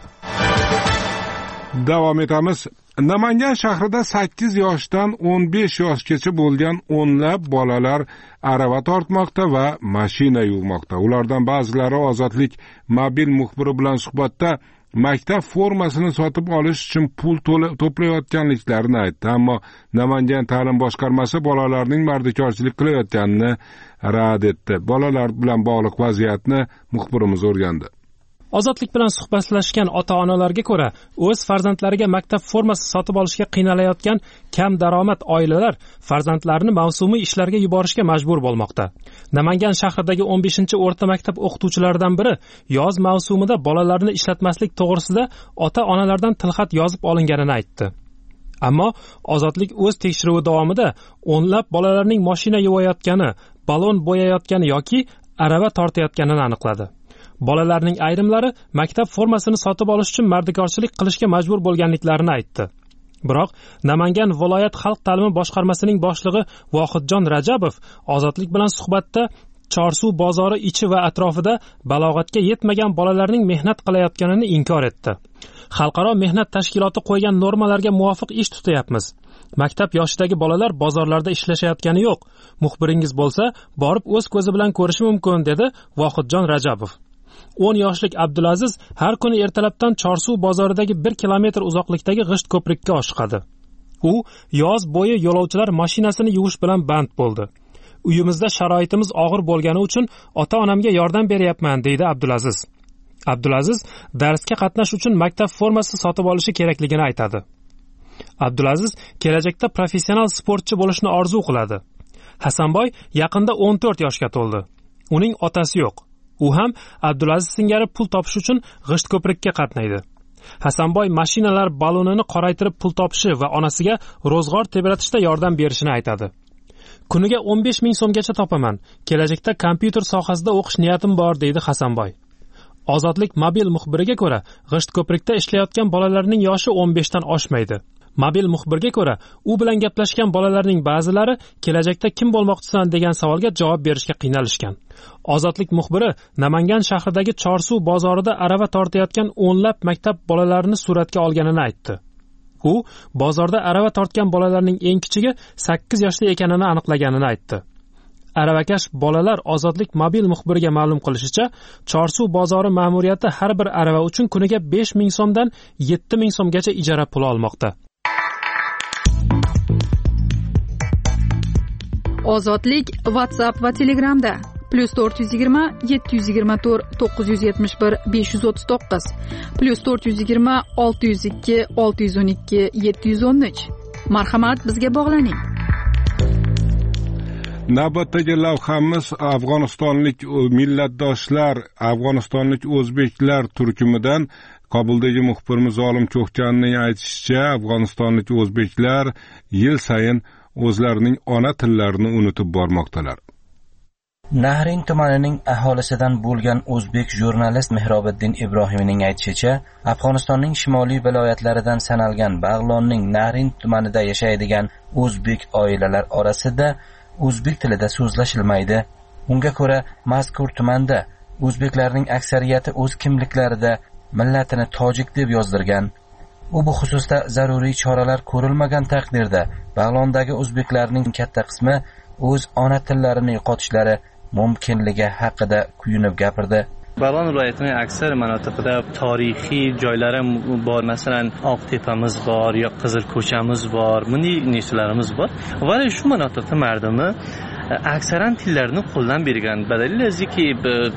Davom etamiz. Namangan shahrida sakkiz yoshdan o'n besh yoshgacha bo'lgan o'nlab bolalar arava tortmoqda va mashina yuvmoqda. Ulardan ba'zilari Ozodlik mobil muxbiri bilan suhbatda maktab formasini sotib olish uchun pul to'playotganliklarini aytdi. Ammo Namangan ta'lim boshqarmasi bolalarning mardikorchilik qilayotganini rad etdi. Bolalar bilan bog'liq vaziyatni muxbirimiz o'rgandi. Ozodlik bilan suhbatlashgan ota-onalarga ko'ra, o'z farzandlariga maktab formasi sotib olishga qiynalayotgan kam daromad oilalar farzandlarini mavsumiy ishlarga yuborishga majbur bo'lmoqda. Namangan shahridagi o'n beshinchi o'rta maktab o'qituvchilaridan biri yoz mavsumida bolalarni ishlatmaslik to'g'risida ota-onalardan tilxat yozib olinganini aytdi. Ammo Ozodlik o'z tekshiruvi davomida o'nlab bolalarning mashina yuvayotgani, balon bo'yayotgani yoki arava tortayotganini aniqladi. Bolalarning ayrimlari maktab formasini sotib olish uchun mardikorchilik qilishga majbur bo'lganliklarini aytdi. Biroq Namangan viloyat xalq ta'limi boshqarmasining boshlig'i Vohidjon Rajabov Ozodlik bilan suhbatda Chorsuv bozori ichi va atrofida balog'atga yetmagan bolalarning mehnat qilayotganini inkor etdi. Xalqaro mehnat tashkiloti qo'ygan normalarga muvofiq ish tutyapmiz. Maktab yoshidagi bolalar bozorlarda ishlashayotgani yo'q. Muxbiringiz bo'lsa, borib o'z ko'zi bilan ko'rishi mumkin, dedi Vohidjon Rajabov. o'n yoshlik Abdulaziz har kuni ertalabdan Chorsuv bozoridagi bir kilometr uzoqlikdagi g'isht ko'prikka oshiqadi. U yoz bo'yi yo'lovchilar mashinasini yuvish bilan band bo'ldi. Uyimizda sharoitimiz og'ir bo'lgani uchun ota-onamga yordam beryapman, deydi Abdulaziz. Abdulaziz darsga qatnash uchun maktab formasi sotib olishi kerakligini aytadi. Abdulaziz kelajakda professional sportchi bo'lishni orzu qiladi. Hasanboy yaqinda o'n to'rt yoshga to'ldi. Uning otasi yo'q. U ham Abdulaziz singari pul topish uchun g'isht ko'prikka qatnaydi. Hasanboy mashinalar balonini qoraytirib pul topishi va onasiga ro'zg'or tebratishda yordam berishini aytadi. Kuniga o'n besh ming so'mgacha topaman. Kelajakda kompyuter sohasida o'qish niyatim bor, deydi Hasanboy. Ozodlik mobil muxbiriga ko'ra, g'isht ko'prikda ishlayotgan bolalarning yoshi o'n beshdan oshmaydi. Mobil muxbirga ko'ra, u bilan gaplashgan bolalarning ba'zilari kelajakda kim bo'lmoqchisan degan savolga javob berishga qiynalishgan. Ozodlik muxbiri Namangan shahridagi Chorsuv bozorida arava tortayotgan o'nlab maktab bolalarini suratga olganini aytdi. U bozorda arava tortgan bolalarning eng kichigi sakkiz yoshda ekanini aniqlaganini aytdi. Aravakash bolalar Ozodlik mobil muxbiriga ma'lum qilishicha, Chorsuv bozori ma'muriyati har bir arava uchun kuniga besh ming so'mdan yetti ming so'mgacha ijara puli olmoqda. Ozodlik WhatsApp va Telegramda plus to'rt yuz yigirma yetti yuz yigirma to'rt to'qqiz yuz yetmish bir besh yuz o'ttiz to'qqiz plus to'rt yuz yigirma olti yuz ikki olti yuz o'n ikki yetti yuz o'n uch. Marhamat, bizga bog'laning. Navbatdagi lavhamiz Afg'onistonlik millatdoshlar, Afg'onistonlik o'zbeklar turkumidan. Kobuldagi muxbirimiz Olim Ko'kjanning aytishicha, Afg'onistonlik o'zbeklar yil sayin o'zlarining ona tillarini unutib bormoqdalar. Nahrin tumanining aholisidan bo'lgan o'zbek jurnalist Mehrobiddin Ibrohimning aytishicha, Afg'onistonning shimoliy viloyatlaridan sanalgan Bag'lonning Nahrin tumanida yashaydigan o'zbek oilalar orasida o'zbek tilida so'zlashilmaydi. Unga ko'ra, mazkur tumanda o'zbeklarning aksariyati o'z kimliklarida millatini tojik deb yozdirgan. U bu xususda zaruriy choralar ko'rilmagan taqdirda Bag'londagi o'zbeklarning katta qismi o'z ona tillarini yo'qotishlari mumkinligi haqida kuyunib gapirdi. Bag'lon viloyatining aksar manotiqida tarixiy joylari bor, masalan Oqtepamiz bor, yo Qizilko'chamiz bor, bunday narsalarimiz bor. Va shu manotiqda mardumi aksaran tillarni qo'ldan bergan. Badalilaziki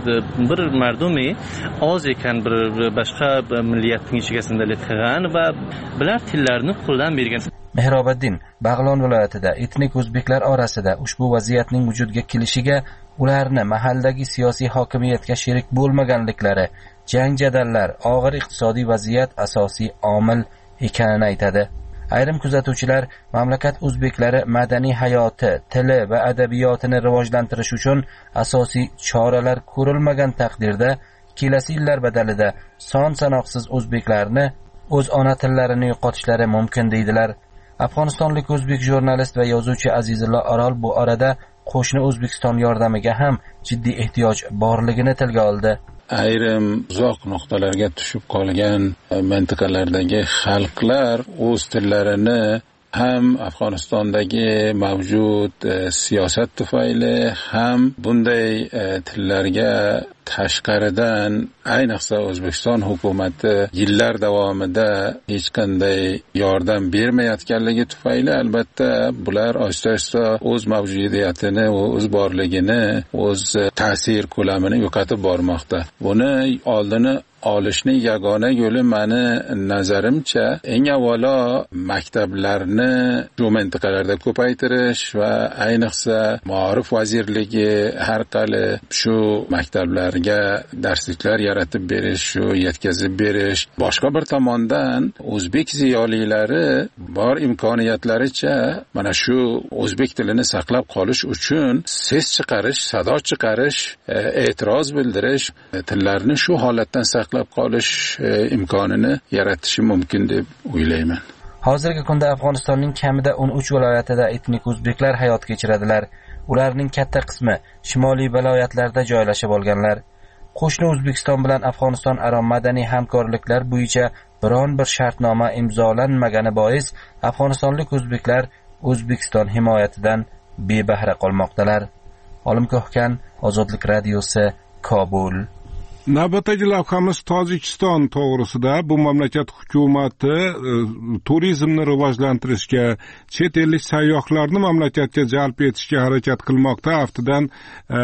bir mardumi oz ekan, bir boshqa millatning chegarasida qilgan va bular tillarni qo'ldan bergan. Mehrobiddin Bag'lon viloyatida etnik o'zbeklar orasida ushbu vaziyatning vujudga kelishiga ularni mahalladagi siyosiy hokimiyatga sherik bo'lmaganliklari, jang-jadallar, og'ir iqtisodiy vaziyat asosiy omil ekanini aytadi. Ayrim kuzatuvchilar mamlakat o'zbeklari madaniy hayoti, tili va adabiyotini rivojlantirish uchun asosiy choralar ko'rilmagan taqdirda kelasi yillar badalida son sanoqsiz o'zbeklarni o'z ona tillarini yo'qotishlari mumkin deydilar. Afg'onistonlik o'zbek jurnalist va yozuvchi Azizullo Orol bu orada qo'shni O'zbekiston yordamiga ham jiddiy ehtiyoj borligini tilga oldi. Ayrim uzoq nuqtalarga tushib qolgan mintaqalardagi xalqlar o'z tillarini ham Afg'onistondagi mavjud siyosat tufayli ham bunday tillarga tashqaridan, ayniqsa O'zbekiston hukumati yillar davomida hech qanday yordam bermayotganligi tufayli albatta bular oysta-oysta o'z mavjudiyatini, o'z borligini, o'z ta'sir ko'lamini yo'qotib bormoqda. Buni oldini olishni yagona yo'li meni nazarimcha eng avvalo maktablarni shu mintaqalarda ko'paytirish va ayniqsa Ma'rif vazirligi har qali shu maktablarga darsliklar yaratib berish, shu yetkazib berish. Boshqa bir tomondan o'zbek ziyolilari bor imkoniyatlaricha mana shu o'zbek tilini saqlab qolish uchun ses chiqarish, sado chiqarish, e'tiroz bildirish, tillarni shu holatdan saqlab qolish imkonini yaratishi mumkin deb o'ylayman. Hozirgi kunda Afg'onistonning kamida o'n uch viloyatida etnik o'zbeklar hayot kechiradilar. Ularning katta qismi shimoliy viloyatlarda joylashib olganlar. Qo'shni O'zbekiston bilan Afg'oniston aro madaniy hamkorliklar bo'yicha biron bir shartnoma imzolanmagani bois afg'onistonlik o'zbeklar O'zbekiston himoyatidan bebahra qolmoqdalar. Olim Ko'hkan, Ozodlik radiosi, Kobul. Navbatdagi lavhamiz Tojikiston to'g'risida. Bu mamlakat hukumati e, turizmni rivojlantirishga, chet ellik sayyohlarni mamlakatga jalb etishga harakat qilmoqda. Aftidan e,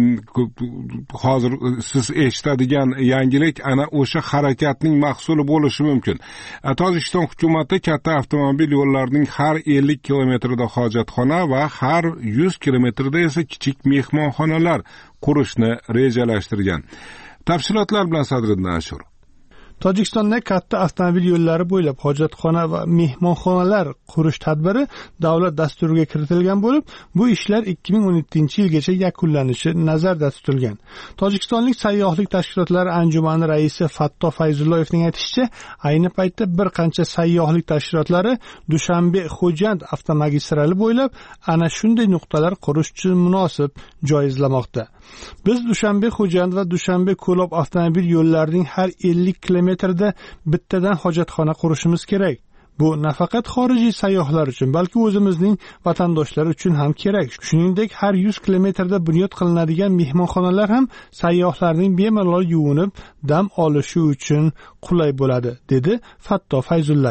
hozir siz eshitadigan yangilik ana o'sha harakatning mahsuli bo'lishi mumkin. E, Tojikiston hukumati katta avtomobil yo'llarining har ellik kilometrida hojatxona va har yuz kilometrda esa kichik mehmonxonalar qurishni rejalashtirgan. Tafsilotlar bilan Sadriddin Ashur. Tojikistonda katta avtomobil yo'llari bo'ylab hojatxona va mehmonxonalar qurish tadbiri davlat dasturiga kiritilgan bo'lib, bu ishlar ikki ming o'n yettinchi yilgacha yakunlanishi nazarda tutilgan. Tojikistonlik sayyohlik tashkilotlari anjumani raisi Fatto Fayzulloyevning aytishicha, ayni paytda bir qancha sayyohlik tashkilotlari Dushanbe-Xo'jand avtomagistrali bo'ylab ana shunday nuqtalar qurish uchun munosib joy izlamoqda. Biz Dushanbe-Xo'jand va Dushanbe-Ko'lob avtomobil yo'llarining har ellik kilometrda bittadan hojatxona qurishimiz kerak. Bu nafaqat xorijiy sayyohlar uchun, balki o'zimizning vatandoshlar uchun ham kerak. Shuningdek, har yuz kilometrda bunyod qilinadigan mehmonxonalar ham sayyohlarning bemalol yuvinib, dam olishi uchun qulay bo'ladi, dedi Fatto Fayzullayev.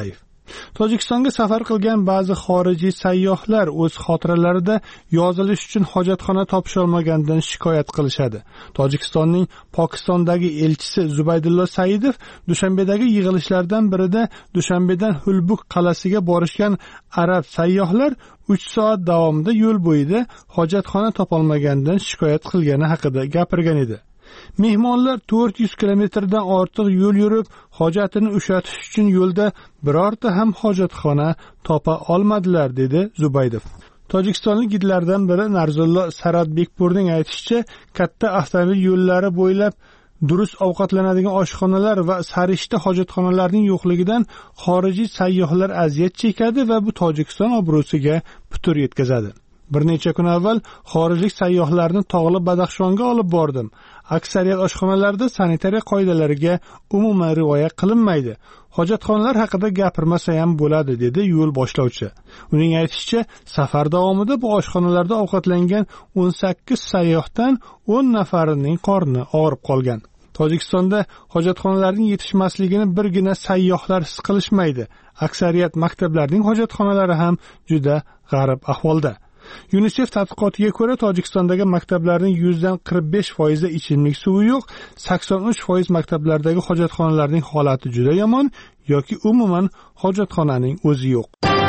Tojikistonga safar qilgan ba'zi xorijiy sayyohlar o'z xotiralarida yozilish uchun hojatxona topisha olmaganidan shikoyat qilishadi. Tojikistonning Pokistondagi elchisi Zubaydullo Saidov Dushanbedagi yig'ilishlardan birida Dushanbedan Hulbuk qal'asiga borishgan arab sayyohlar uch soat davomida yo'l bo'yida hojatxona topolmaganidan shikoyat qilgani haqida gapirgan edi. Mehmonlar to'rt yuz kilometrdan ortiq yo'l yurib, hojatini ushatish uchun yo'lda birorta ham hojatxona topa olmadilar, dedi Zubaydov. Tojikistonlik gidlardan biri Narzullo Saradbekpurning aytishicha, katta avtomobil yo'llari bo'ylab durust ovqatlanadigan oshxonalar va sarishta hojatxonalarning yo'qligidan xorijiy sayyohlar aziyat chekadi va bu Tojikiston obro'siga putur yetkazadi. Bir necha kun avval xorijlik sayyohlarni Tog'li Badaxshonga olib bordim. Aksariyat oshxonalarda sanitariya qoidalariga umuman rioya qilinmaydi. Hojatxonalar haqida gapirmasa ham bo'ladi, dedi yo'l boshlovchi. Uning aytishicha, safar davomida bu oshxonalarda ovqatlangan o'n sakkiz sayyohdan o'n nafarining qorni og'rib qolgan. Tojikistonda hojatxonalarning yetishmasligini birgina sayyohlar his qilishmaydi. Aksariyat maktablarning hojatxonalari ham juda g'arib ahvolda. UNICEF tadqiqotiga ko'ra, Tojikistondagi maktablarning yuzdan qirq besh foizi ichimlik suvi yo'q, sakson uch foiz maktablardagi hojatxonalarning holati juda yomon yoki umuman hojatxonaning o'zi yo'q.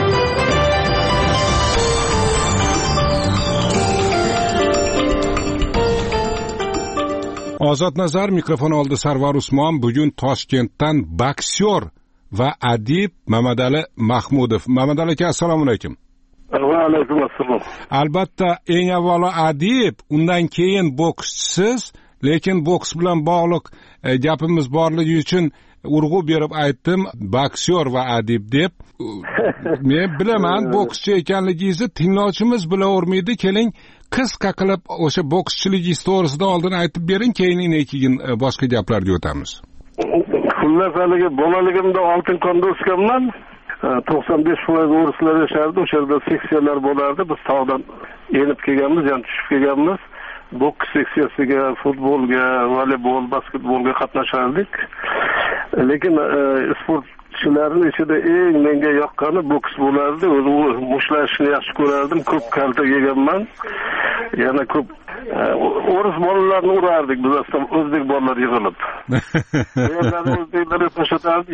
Ozod Nazar mikrofon oldi. Sarvar Usmon bugun Toshkentdan boksyor va adib Mamadali Mahmudov. Mamadali aka, assalomu alaykum. Va alaykum assalom. Albatta, eng avvalo adib, undan keyin bokschisiz, lekin boks bilan bog'liq e, gapimiz borligi uchun urg'u berib aytdim, boksyor va adib deb. Men bilaman, bokschi ekanligingizni tinglovchimiz bilavermaydi. Keling, qisqa qilib o'sha bokschilingiz to'g'risida oldin aytib bering, keyin keyin boshqa gaplarga o'tamiz. Xullas, haligi bolaligimda Oltinkonda o'sganman. to'qson besh foiz o'rislar yashardi. O'sha yerda seksiyalar bo'lardi. Biz tog'dan enib kelganmiz, ya'ni tushib kelganmiz. Boks seksiyasiga, futbolga, voleybol, basketbolga qatnashardik. Lekin sportchilarning ichida eng menga yoqqani boks bo'lardi. O'zim mushlashni yaxshi ko'rardim. Ko'p kalta yeganman. Yana ko'p o'ris bolalarini urardik biz, aslida o'zbek bolalar yig'ilib. Ularni o'zbeklar tashatardi,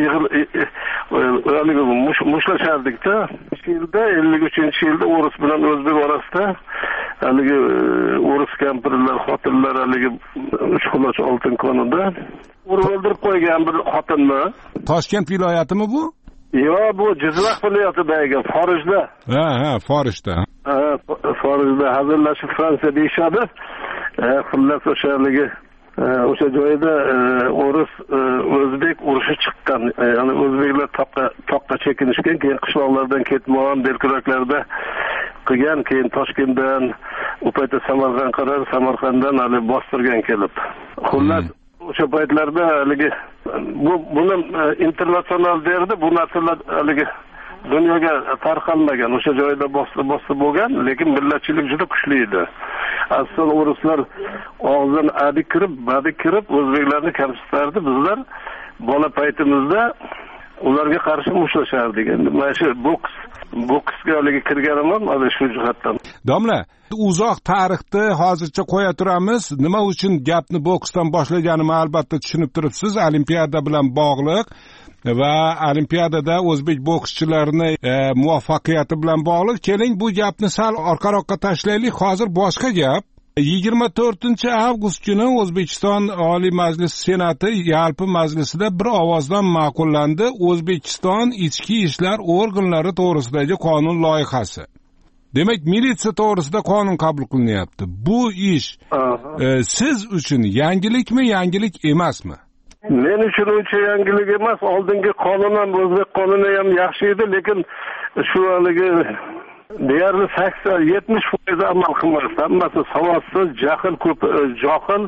yig'ilib mushlashardik-da. Yilda ellik uchinchi yilda o'ris bilan o'zbek orasida haligi o'ris kampirlar, xotinlar haligi uch quloch Oltinkonida urib o'ldirib qo'ygan bir xotinni. Toshkent viloyatimi bu? Yo'q, bu Jizzax viloyatidagi Forijda. Ha, ha, Forijda. Ha, Forijda hazillashib Fransiya deyishadi. Xullas o'shaligi o'sha joyda o'ris o'zbek urushi chiqqan. Ya'ni o'zbeklar toqqa toqqa chekinishgan, keyin qishloqlardan ketmon, belkuraklarda qilgan, keyin Toshkentdan, u paytda Samarqand qarar, Samarqanddan hali bostirgan kelib. Xullas o'sha paytlarda haligi bu buni internasional derdi, bu narsalar haligi dunyoga tarqalmagan, o'sha joyda bosib bosib bo'lgan, lekin millatchilik juda kuchli edi. Asl o'rislar og'zidan adik kirib, badik kirib o'zbeklarni kamsitardi. Bizlar bola paytimizda ularga qarshi mushlashardik. Endi mana shu boks boksga haligi kirganim ham ana shu jihatdan. Domla, uzoq tarixni hozircha qo'ya turamiz. Nima uchun gapni boksdan boshlaganimni albatta tushunib turibsiz. Olimpiada bilan bog'liq va olimpiadada o'zbek bokschilarini e, muvaffaqiyati bilan bog'liq. Keling, bu gapni sal orqaroqqa tashlaylik. Hozir boshqa gap. yigirma to'rtinchi avgust kuni O'zbekiston Oliy Majlis Senati yalpi majlisida bir ovozdan ma'qullandi O'zbekiston ichki ishlar organlari to'g'risidagi qonun loyihasi. Demak, militsiya to'g'risida qonun qabul qilinyapti. Bu ish e, siz uchun yangilikmi, yangilik emasmi? Men uchun uncha yangilik emas. Oldingi qonun ham, o'zbek qonuni ham yaxshi edi, lekin shu haligi deyarli sakson yetmish foiz amal qilmayapti. Hammasi savodsiz, jahl ko'p, johil.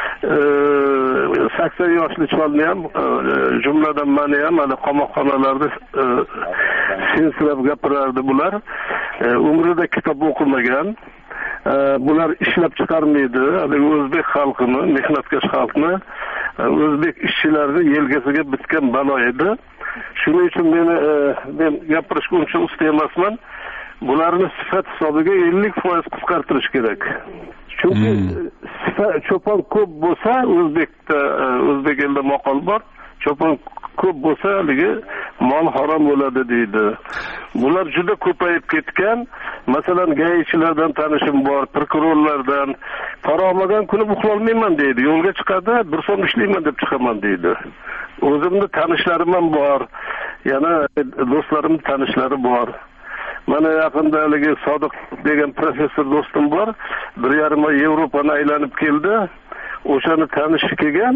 sakson yoshli cholni ham, jumladan meni ham hali qamoqxonalarda sensirab gapirardi bular. Umrida kitob o'qimagan. Bular ishlab chiqarmaydi. Haligi o'zbek xalqini, mehnatkash xalqni, o'zbek ishchilarini yelkasiga bitgan balo edi. shuning uchun meni men gapirishga uncha usta emasman. Bularni sifat hisobiga ellik foiz qisqartirish kerak. Chunki sifat cho'pon ko'p bo'lsa, o'zbekda o'zbek elda maqol bor, cho'pon ko'p bo'lsa haligi mol harom bo'ladi deydi. Bular juda ko'payib ketgan. Masalan, gaychilardan tanishim bor, prokurorlardan pora olmagan kuni uxlolmayman deydi. Yo'lga chiqadi, bir so'm ishlayman deb chiqaman deydi. O'zimni tanishlarim ham bor. Yana do'stlarimning tanishlari bor. Mana yaqinda haligi Sodiq degan professor do'stim bor. bir yarim oy Yevropani aylanib keldi. O'shani tanishi kelgan,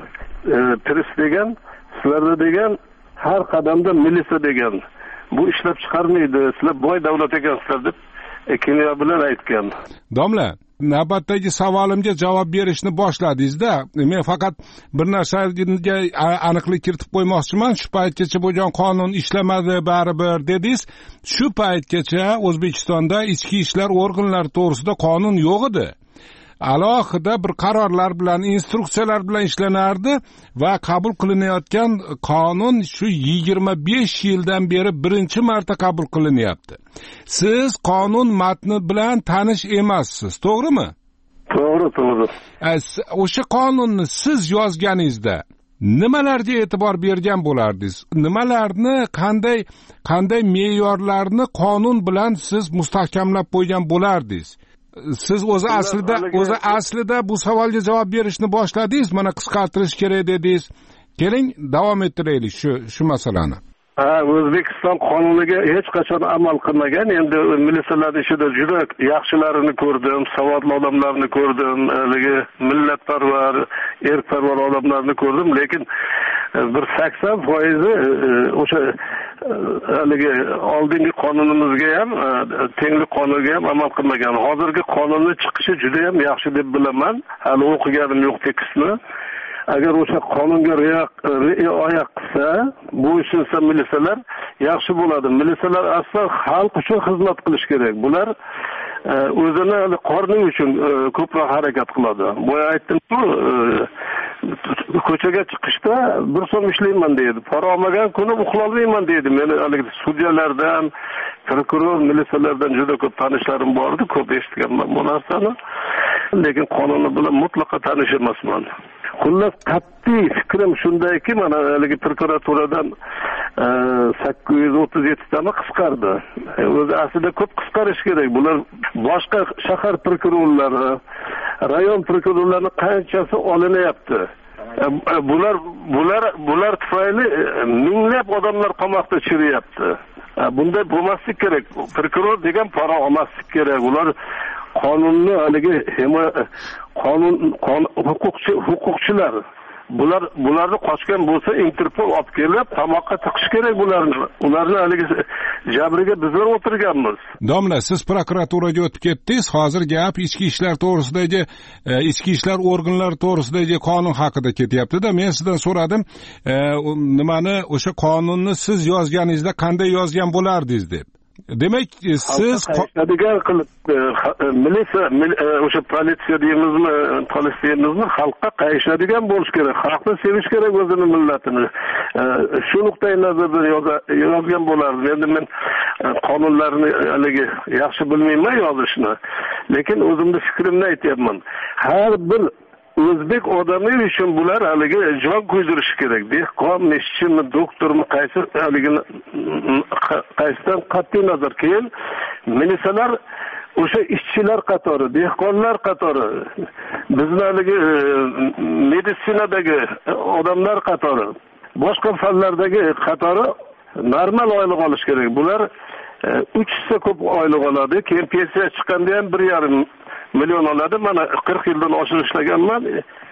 turist degan, sizlarda degan har qadamda militsiya degan. Bu ishlab chiqarmaydi, sizlar boy davlat ekansizlar deb kimyo bilan aytgan. Domla, navbatdagi savolimga javob berishni boshladingiz-da. Men faqat bir narsaga aniqlik kiritib qo'ymoqchiman. Shu paytgacha bo'lgan qonun ishlamadi baribir dedingiz. Shu paytgacha O'zbekistonda ichki ishlar organlari to'g'risida qonun yo'q edi. Alohida bir qarorlar bilan, instruksiyalar bilan ishlanardi va qabul qilinayotgan qonun shu yigirma besh yildan beri birinchi marta qabul qilinyapti. Siz qonun matni bilan tanish emassiz, to'g'rimi? To'g'ri, to'g'ri. O'sha qonunni siz yozganingizda nimalarga e'tibor bergan bo'lardingiz? Nimalarni, qanday qanday me'yorlarni qonun bilan siz mustahkamlab qo'ygan bo'lardingiz? Siz o'zi aslida o'zi aslida bu savolga javob berishni boshladingiz, mana qisqartirish kerak dedingiz. Keling, davom ettiraylik shu shu masalani. Ha, O'zbekiston qonuniga hech qachon amal qilmagan. Endi militsiyalar ishida juda yaxshilarini ko'rdim, savodli odamlarni ko'rdim, haligi millatparvar, erkparvar odamlarni ko'rdim, lekin bir sakson foiz o'sha haligi oldingi qonunimizga ham, tenglik qonuniga ham amal qilmagan. Hozirgi qonunning chiqishi juda ham yaxshi deb bilaman. Hali o'qiganim yo'q tekstni. Agar o'sha qonunga rioya qilsa, bu ishonsa militsiyalar yaxshi bo'ladi. Militsiyalar aslo xalq uchun xizmat qilish kerak. Bular o'zini qorni uchun ko'proq harakat qiladi. Boya aytdim-ku, ko'chaga chiqishda bir so'm ishlayman deydi. Pora olmagan kuni uxlolmayman deydi. Meni haligi sudyalardan, prokuror, militsiyalardan juda ko'p tanishlarim bordi, ko'p eshitganman bu narsani. Lekin qonuni bilan mutlaqo tanish emasman. Xullas, qat'iy fikrim shundayki, mana haligi prokuraturadan sakkiz yuz o'ttiz yetti tani qisqardi. O'zi aslida ko'p qisqarish kerak. Bular boshqa shahar prokurorlari, rayon prokurorlarining qanchasi olinyapti. Bular bular bular tufayli minglab odamlar qamoqda chiryapti. Bunday bo'lmaslik kerak. Prokuror degan pora olmaslik kerak. Ular qonunni haligi qonun huquqchi huquqchilar bular bularni qochgan bo'lsa Interpol olib kelib qamoqqa tiqish kerak bularni. Ularni haligi jabriga bizlar o'tirganmiz. Domla, siz prokuraturaga o'tib ketdingiz. Hozir gap ichki ishlar to'g'risidagi, ichki ishlar organlari to'g'risidagi qonun haqida ketyapti-da. Men sizdan so'radim, nimani, o'sha qonunni siz yozganingizda qanday yozgan bo'lardingiz deb. Demak, siz qaytadigan qilib militsiya o'sha politsiya deymizmi, politsiya deymizmi, xalqqa qaytadigan bo'lish kerak. Xalqni sevish kerak o'zini millatini. Shu nuqtai nazardan yozgan bo'lardim. Endi men qonunlarni haligi yaxshi bilmayman yozishni. Lekin o'zimning fikrimni aytyapman. Har bir o'zbek odami uchun bular haligi jon qo'ydirish kerak. Dehqon, ishchimi, doktormi, qaysi haligi qaysidan qat'iy nazar. Keyin militsiyalar o'sha ishchilar qatori, dehqonlar qatori, bizni haligi meditsinadagi odamlar qatori, boshqa fanlardagi qatori normal oylik olish kerak. Bular uch hissa ko'p oylik oladi. Keyin pensiya chiqqanda ham bir yarim million oladi. Mana qirq yildan oshib ishlaganman.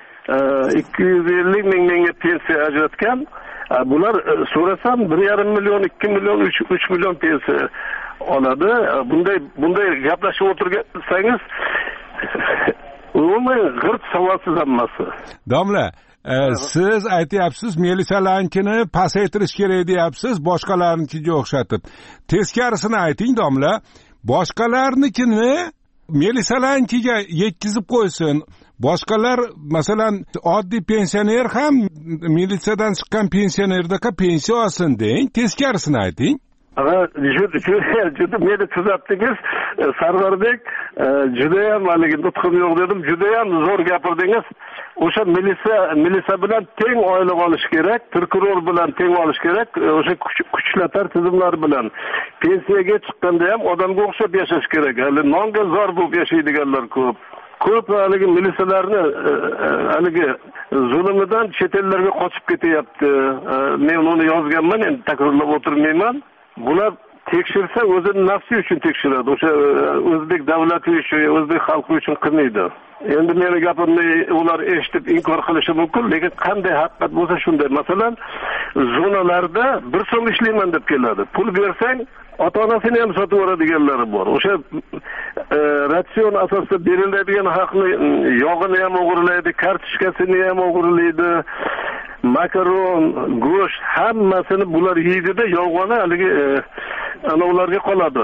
ikki yuz ellik ming menga pensiya ajratgan. Bular so'rasam bir yarim million, ikki million, uch million pensiya oladi. Bunday bunday gaplashib o'tirgansangiz umuman g'irt savodsiz hammasi. Domla, siz aytyapsiz, militsiyalarnikini pasaytirish kerak deyapsiz, boshqalarnikiga o'xshatib. Teskarisini ayting, domla. Boshqalarnikini militsiyalarnikiga yetkazib qo'ysin. boshqalar masalan oddiy pensioner ham militsiyadan chiqqan pensionerdaqa pensiya olsin deng, teskarisini ayting. juda meni tuzatdingiz Sarvarbek, judayam haligi nutqim yo'q dedim, judayam zo'r gapirdingiz. O'sha militsiya militsiya bilan teng oylik olish kerak, prokuror bilan teng olish kerak, o'sha kuchlatar tizimlar bilan pensiyaga chiqqanda ham odamga o'xshab yashash kerak. Hali nonga zor bo'lib yashaydiganlar ko'p. Ko'p haligi militsiyalarni haligi zulmidan chet ellarga qochib ketyapti. Men uni yozganman, endi takrorlab o'tirmayman. Bular tekshirsa o'zini nafsi uchun tekshiradi. O'sha o'zbek davlati uchun, o'zbek xalqi uchun qilmaydi. Endi meni gapimni ular eshitib inkor qilishi mumkin, lekin qanday haqiqat bo'lsa shunday. Masalan, zonalarda bir so'm ishlayman deb keladi. Pul bersang, ota-onasini ham sotib oladiganlari bor. O'sha ratsion asosida beriladigan haqni yog'ini ham o'g'irlaydi, kartochkasini ham o'g'irlaydi. Makaron, go'sht hammasini bular yeydida, yolg'oni haligi anovlarga qoladi.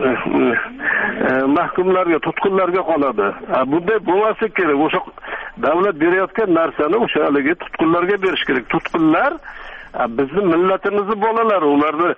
Mahkumlarga, tutqunlarga qoladi. Bunday bo'lmasa kerak. O'sha davlat berayotgan narsani o'sha haligi tutqunlarga berish kerak. Tutqunlar bizning millatimizning bolalari, ularni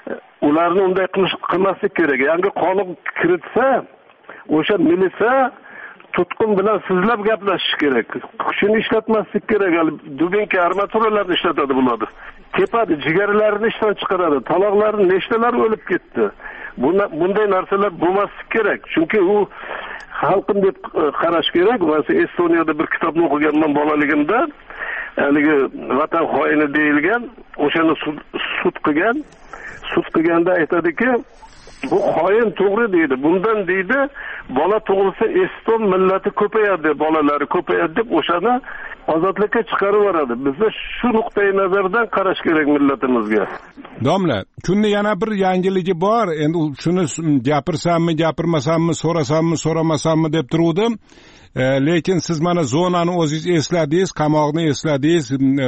ularni unday qilmaslik kerak. Yangi qonun kiritsa, o'sha militsiya tutqun bilan sizlab gaplashish kerak. Kuchini ishlatmaslik kerak. Dubinka armaturalarni ishlatadi bular. Tepadi, jigarlarini ishdan chiqaradi. Taloqlarni nechtalar o'lib ketdi. Bunday narsalar bo'lmaslik kerak. Chunki u xalqim deb qarash kerak. Men Estoniyada bir kitobni o'qiganman bolaligimda. Haligi vatan xoini deyilgan, o'shani sud qilgan. Sud qilganda aytadiki, bu xoin to'g'ri deydi. Bundan deydi, bola tug'ilsa Eston millati ko'payadi, bolalari ko'payadi deb o'shani ozodlikka chiqarib yuboradi. Bizda shu nuqtai nazardan qarash kerak millatimizga. Domla, kunni yana bir yangiligi bor. Endi shuni gapirsammi, gapirmasammi, so'rasammi, so'ramasammi deb turdim. E, lekin siz mana zonani o'zingiz esladingiz, qamoqni esladingiz,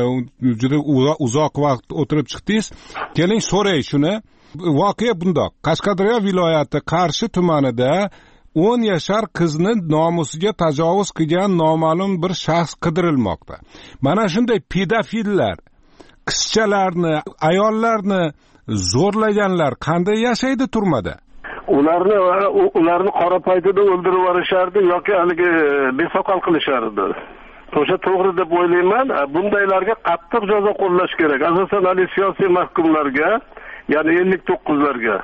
juda uzoq vaqt o'tirib chiqdingiz. Keling so'ray shuni. Voqea bundoq. Qashqadaryo viloyati Qarshi tumanida o'n yashar qizni nomusiga tajovuz qilgan noma'lum bir shaxs qidirilmoqda. Mana shunday pedofillar, qizchalarni, ayollarni zo'rlaganlar qanday yashaydi turmada? Ularni ularni qora paytida o'ldirib yuborishardi yoki haligi besoqol qilishardi. O'sha to'g'ri deb o'ylayman. Bundaylarga qattiq jazo qo'llash kerak. Asosan hali siyosiy mahkumlarga, ya'ni ellik to'qqizlarga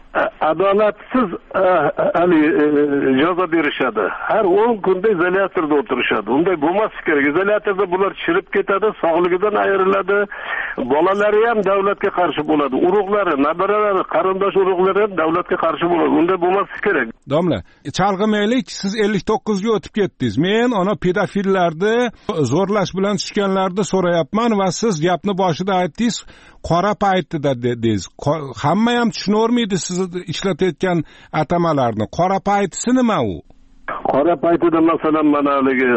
adolatsiz hali jazo berishadi. Har o'n kunda izolyatorda o'tirishadi. Unday bo'lmasi kerak. Izolyatorda bular chirib ketadi, sog'ligidan ayriladi. Bolalari ham davlatga qarshi bo'ladi. Urug'lari, nabiralari, qarindosh urug'lari ham davlatga qarshi bo'ladi. Unday bo'lmasi kerak. Domla, chalg'imaylik, siz ellik to'qqizga o'tib ketdingiz. Men ona pedofillarni zo'rlash bilan tushganlarni so'rayapman va siz gapni boshida aytdingiz, qora paytida dedingiz. Hamma ham tushunavermaydi siz ishlatayotgan atamalarni. Qora paytisi nima u? Qora paytida masalan mana haligi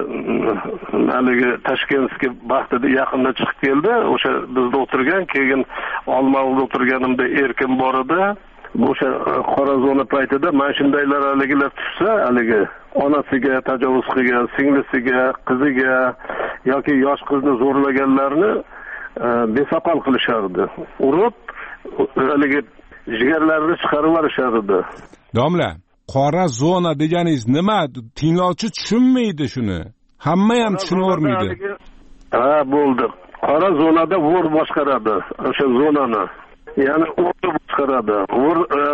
haligi Tashkentga vaqtida yaqinda chiqib keldi. O'sha bizda o'tirgan, keyin Olmaliqda o'tirganimda erkin bor edi. O'sha qora zona paytida mana shundaylar haligilar tushsa, haligi onasiga tajovuz qilgan, singlisiga, qiziga yoki yosh qizni zo'rlaganlarni besoqol qilishardi. Urib, haligi jigarlarini chiqarib yuborishardi. Domla, qora zona deganingiz nima? Tinglovchi tushunmaydi shuni. Hamma ham tushunavermaydi. Ha, bo'ldi. Qora zonada vo'r boshqaradi o'sha zonani. Ya'ni o'rni boshqaradi. Vo'r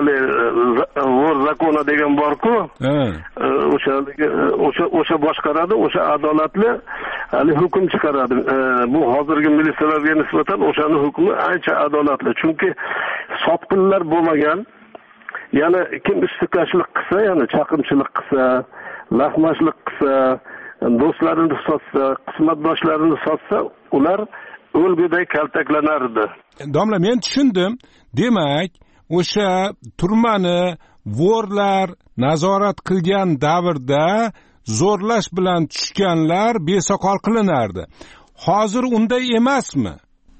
vo'r zakona degan bor-ku. O'sha o'sha o'sha boshqaradi, o'sha adolatli hali hukm chiqaradi. Bu hozirgi militsiyalarga nisbatan o'shani hukmi ancha adolatli. Chunki sotqinlar bo'lmagan, yana kim istikashlik qilsa, ya'ni chaqimchilik qilsa, laqmashlik qilsa, do'stlarini sotsa, qismatdoshlarini sotsa, ular o'lguday kaltaklanardi. Domla, men tushundim. Demak, o'sha turmani vo'rlar nazorat qilgan davrda zo'rlash bilan tushganlar besoqol qilinardi. Hozir unday emasmi?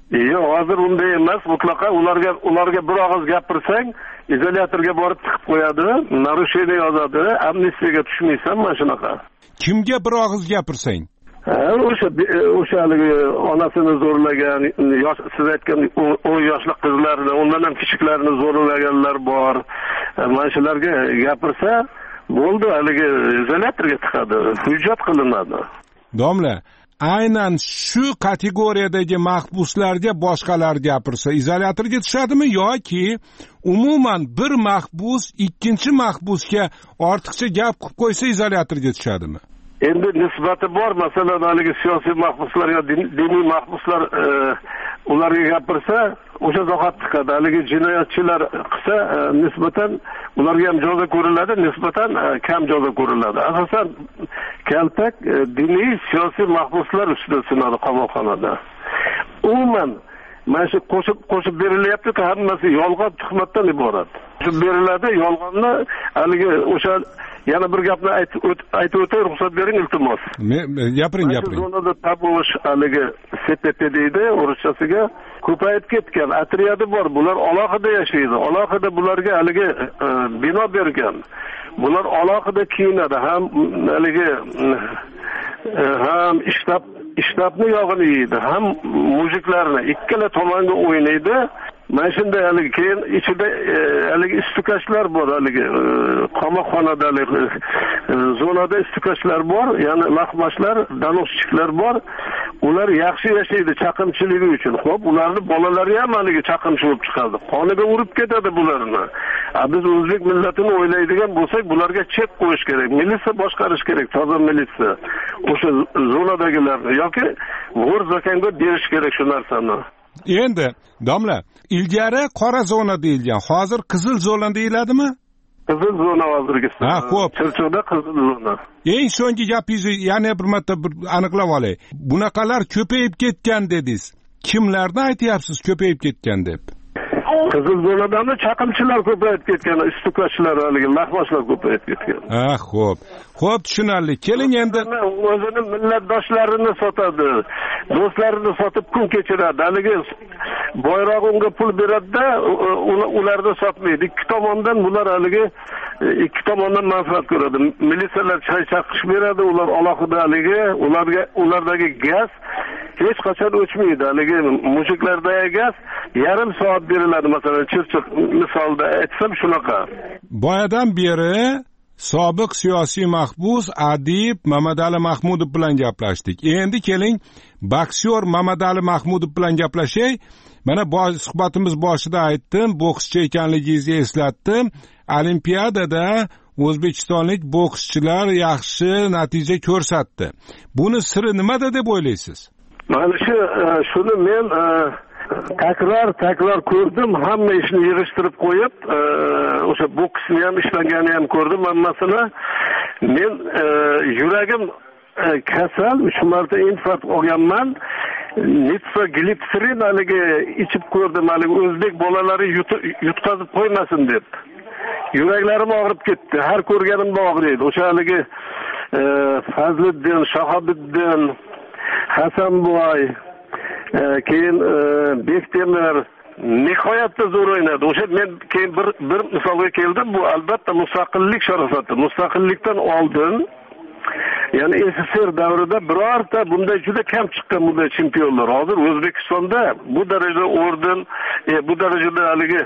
yo'q, hozir unday emas. Mutlaqo ularga ularga bir og'iz gapirsang, izolyatorga borib tiqib qo'yadi, narushение yozadi, amnistiyaga tushmaysan, mana shunaqa. Kimga bir og'iz gapirsang? Ha, o'sha o'sha haligi onasini zo'rlagan, yosh siz aytgan o'n yoshli qizlarni, undan ham kichiklarni zo'rlaganlar bor. Mana shularga gapirsa, bo'ldi, haligi izolyatorga tiqadi, hujjat qilinadi. Domla, aynan shu kategoriyadagi mahbuslarga boshqalar gapirsa izolyatorga tushadimi yoki umuman bir mahbus ikkinchi mahbusga ortiqcha gap qilib qo'ysa izolyatorga tushadimi? Endi nisbati bor, masalan, haligi siyosiy mahbuslar yo diniy mahbuslar ularga gapirsa, o'sha zahot chiqadi. Haligi jinoyatchilar qilsa, nisbatan ularga ham jazo ko'riladi, nisbatan kam jazo ko'riladi. Asosan kaltak diniy siyosiy mahbuslar ustida sinadi qamoqxonada. Umuman mana shu qo'shib qo'shib berilyapti-ku, hammasi yolg'on tuhmatdan iborat. Shu beriladi, yolg'onni haligi o'sha yana bir gapni aytib o'tay, ruxsat bering iltimos. Gapiring, gapiring. Zonada tabush haligi S P P deydi, o'rischasiga ko'payib ketgan, atriyadi bor. Bular alohida yashaydi. Alohida bularga haligi bino bergan. Bular alohida kiyinadi, ham haligi ham ishtab ishtabni yog'ini yeydi, ham mujiklarni ikkala tomonga o'ynaydi. Mana shunday haligi keyin ichida haligi istikashlar bor, haligi qamoqxonada zonada istikashlar bor, ya'ni lahmashlar, danoschilar bor. Ular yaxshi yashaydi chaqimchiligi uchun. Xo'p, ularning bolalari ham haligi chaqimchi bo'lib chiqadi. Qoniga urib ketadi bularni. Biz o'zbek millatini o'ylaydigan bo'lsak, bularga chek qo'yish kerak. Militsiya boshqarish kerak, toza militsiya. O'sha zonadagilarni yoki g'ur zakanga berish kerak shu narsani. Endi, domla, ilgari qora zona deyilgan, hozir qizil zona deyiladimi? Qizil zona hozirgisi. Ha, xo'p. Chirchiqda qizil zona. Eng so'nggi gapingizni yana bir marta aniqlab olay. Bunaqalar ko'payib ketgan dedingiz. Kimlarni aytyapsiz ko'payib ketgan deb? Qizil zonadami chaqimchilar ko'payib ketgan, istikashlar, haligi lahmashlar ko'payib ketgan. Ha, xo'p. Xo'p, tushunarli. Keling endi o'zini millatdoshlarini sotadi, do'stlarini sotib kun kechiradi. Haligi boyroq unga pul beradi-da, ularni sotmaydi. Ikki tomondan bular haligi ikki tomondan manfaat ko'radi. Militsiyalar chay chaqish beradi, ular alohida haligi ularga ulardagi gaz hech qachon o'chmaydi. Haligi mushuklardagi gaz yarim soat beriladi, masalan, Chirchiq misolda aytsam shunaqa. Boyadan beri sobiq siyosiy mahbus adib Mamadali Mahmudov bilan gaplashdik. Endi keling, boksyor Mamadali Mahmudov bilan gaplashay. Mana suhbatimiz boshida aytdim, bokschi ekanligingizni eslatdim. Olimpiadada o'zbekistonlik bokschilar yaxshi natija ko'rsatdi. Buni siri nimada deb o'ylaysiz? Mana shu shuni men takror takror ko'rdim, hamma ishni yig'ishtirib qo'yib, o'sha boksni ham ishlanganini ham ko'rdim hammasini. Men yuragim kasal, uch marta infarkt olganman. Nitroglitserin haligi ichib ko'rdim, haligi o'zbek bolalari yutqazib qo'ymasin deb. Yuraklarim og'rib ketdi, har ko'rganimda og'riydi. O'sha haligi Fazliddin, Shahobiddin, Hasanboy, keyin Bektemir nihoyatda zo'r o'ynadi. O'sha men keyin bir bir misolga keldim. Bu albatta mustaqillik sharofati. Mustaqillikdan oldin, ya'ni S S R davrida birorta bunday juda kam chiqqan bunday chempionlar. Hozir O'zbekistonda bu darajada orden, bu darajada haligi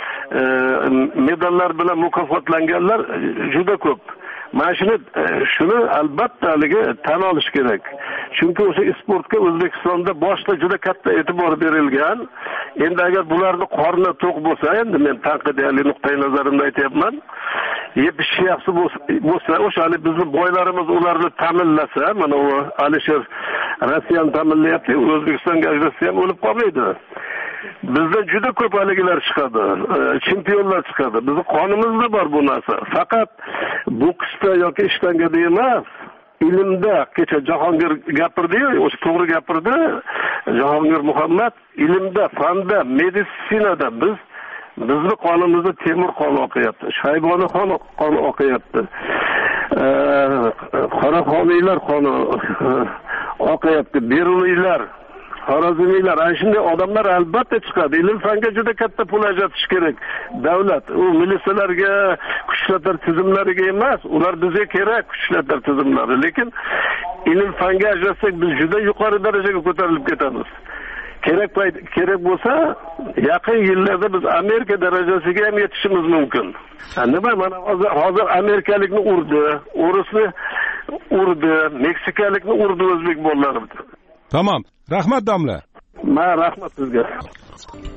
medallar bilan mukofotlanganlar juda ko'p. Mana shuni shuni albatta haligi tan olish kerak. Chunki o'sha sportga O'zbekistonda boshda juda katta e'tibor berilgan. Endi agar bularni qorni to'q bo'lsa, endi men tanqidiy nuqtai nazarimdan aytyapman, yeb ishiyapsi bo'lsa, o'sha bizni boylarimiz ularni ta'minlasa, mana u Alisher Rossiyani ta'minlayapti, O'zbekistonga ajratsa ham o'lib qolmaydi. Bizda juda ko'p haligilar chiqadi, chempionlar chiqadi. Bizning qonimizda bor bu narsa. Faqat boksda yoki ishtangada emas, ilmda kecha Jahongir gapirdi-yu, o'sha to'g'ri gapirdi. Jahongir Muhammad ilmda, fanda, meditsinada biz bizni qonimizda temir qon oqyapti, shayboni qon qon oqyapti. Qoraxoniylar qoni oqyapti, beruniylar xorazmiylar ana shunday odamlar albatta chiqadi. Ilm fanga juda katta pul ajratish kerak davlat. U militsiyalarga, kuchlar tizimlariga emas, ular bizga kerak kuchlar tizimlari, lekin ilm fanga ajratsak biz juda yuqori darajaga ko'tarilib ketamiz. Kerak payt kerak bo'lsa, yaqin yillarda biz Amerika darajasiga ham yetishimiz mumkin. Nima, mana hozir hozir amerikalikni urdi, o'risni urdi, meksikalikni urdi o'zbek bolalari. Tamam. Rahmat domla. Ma rahmat sizga.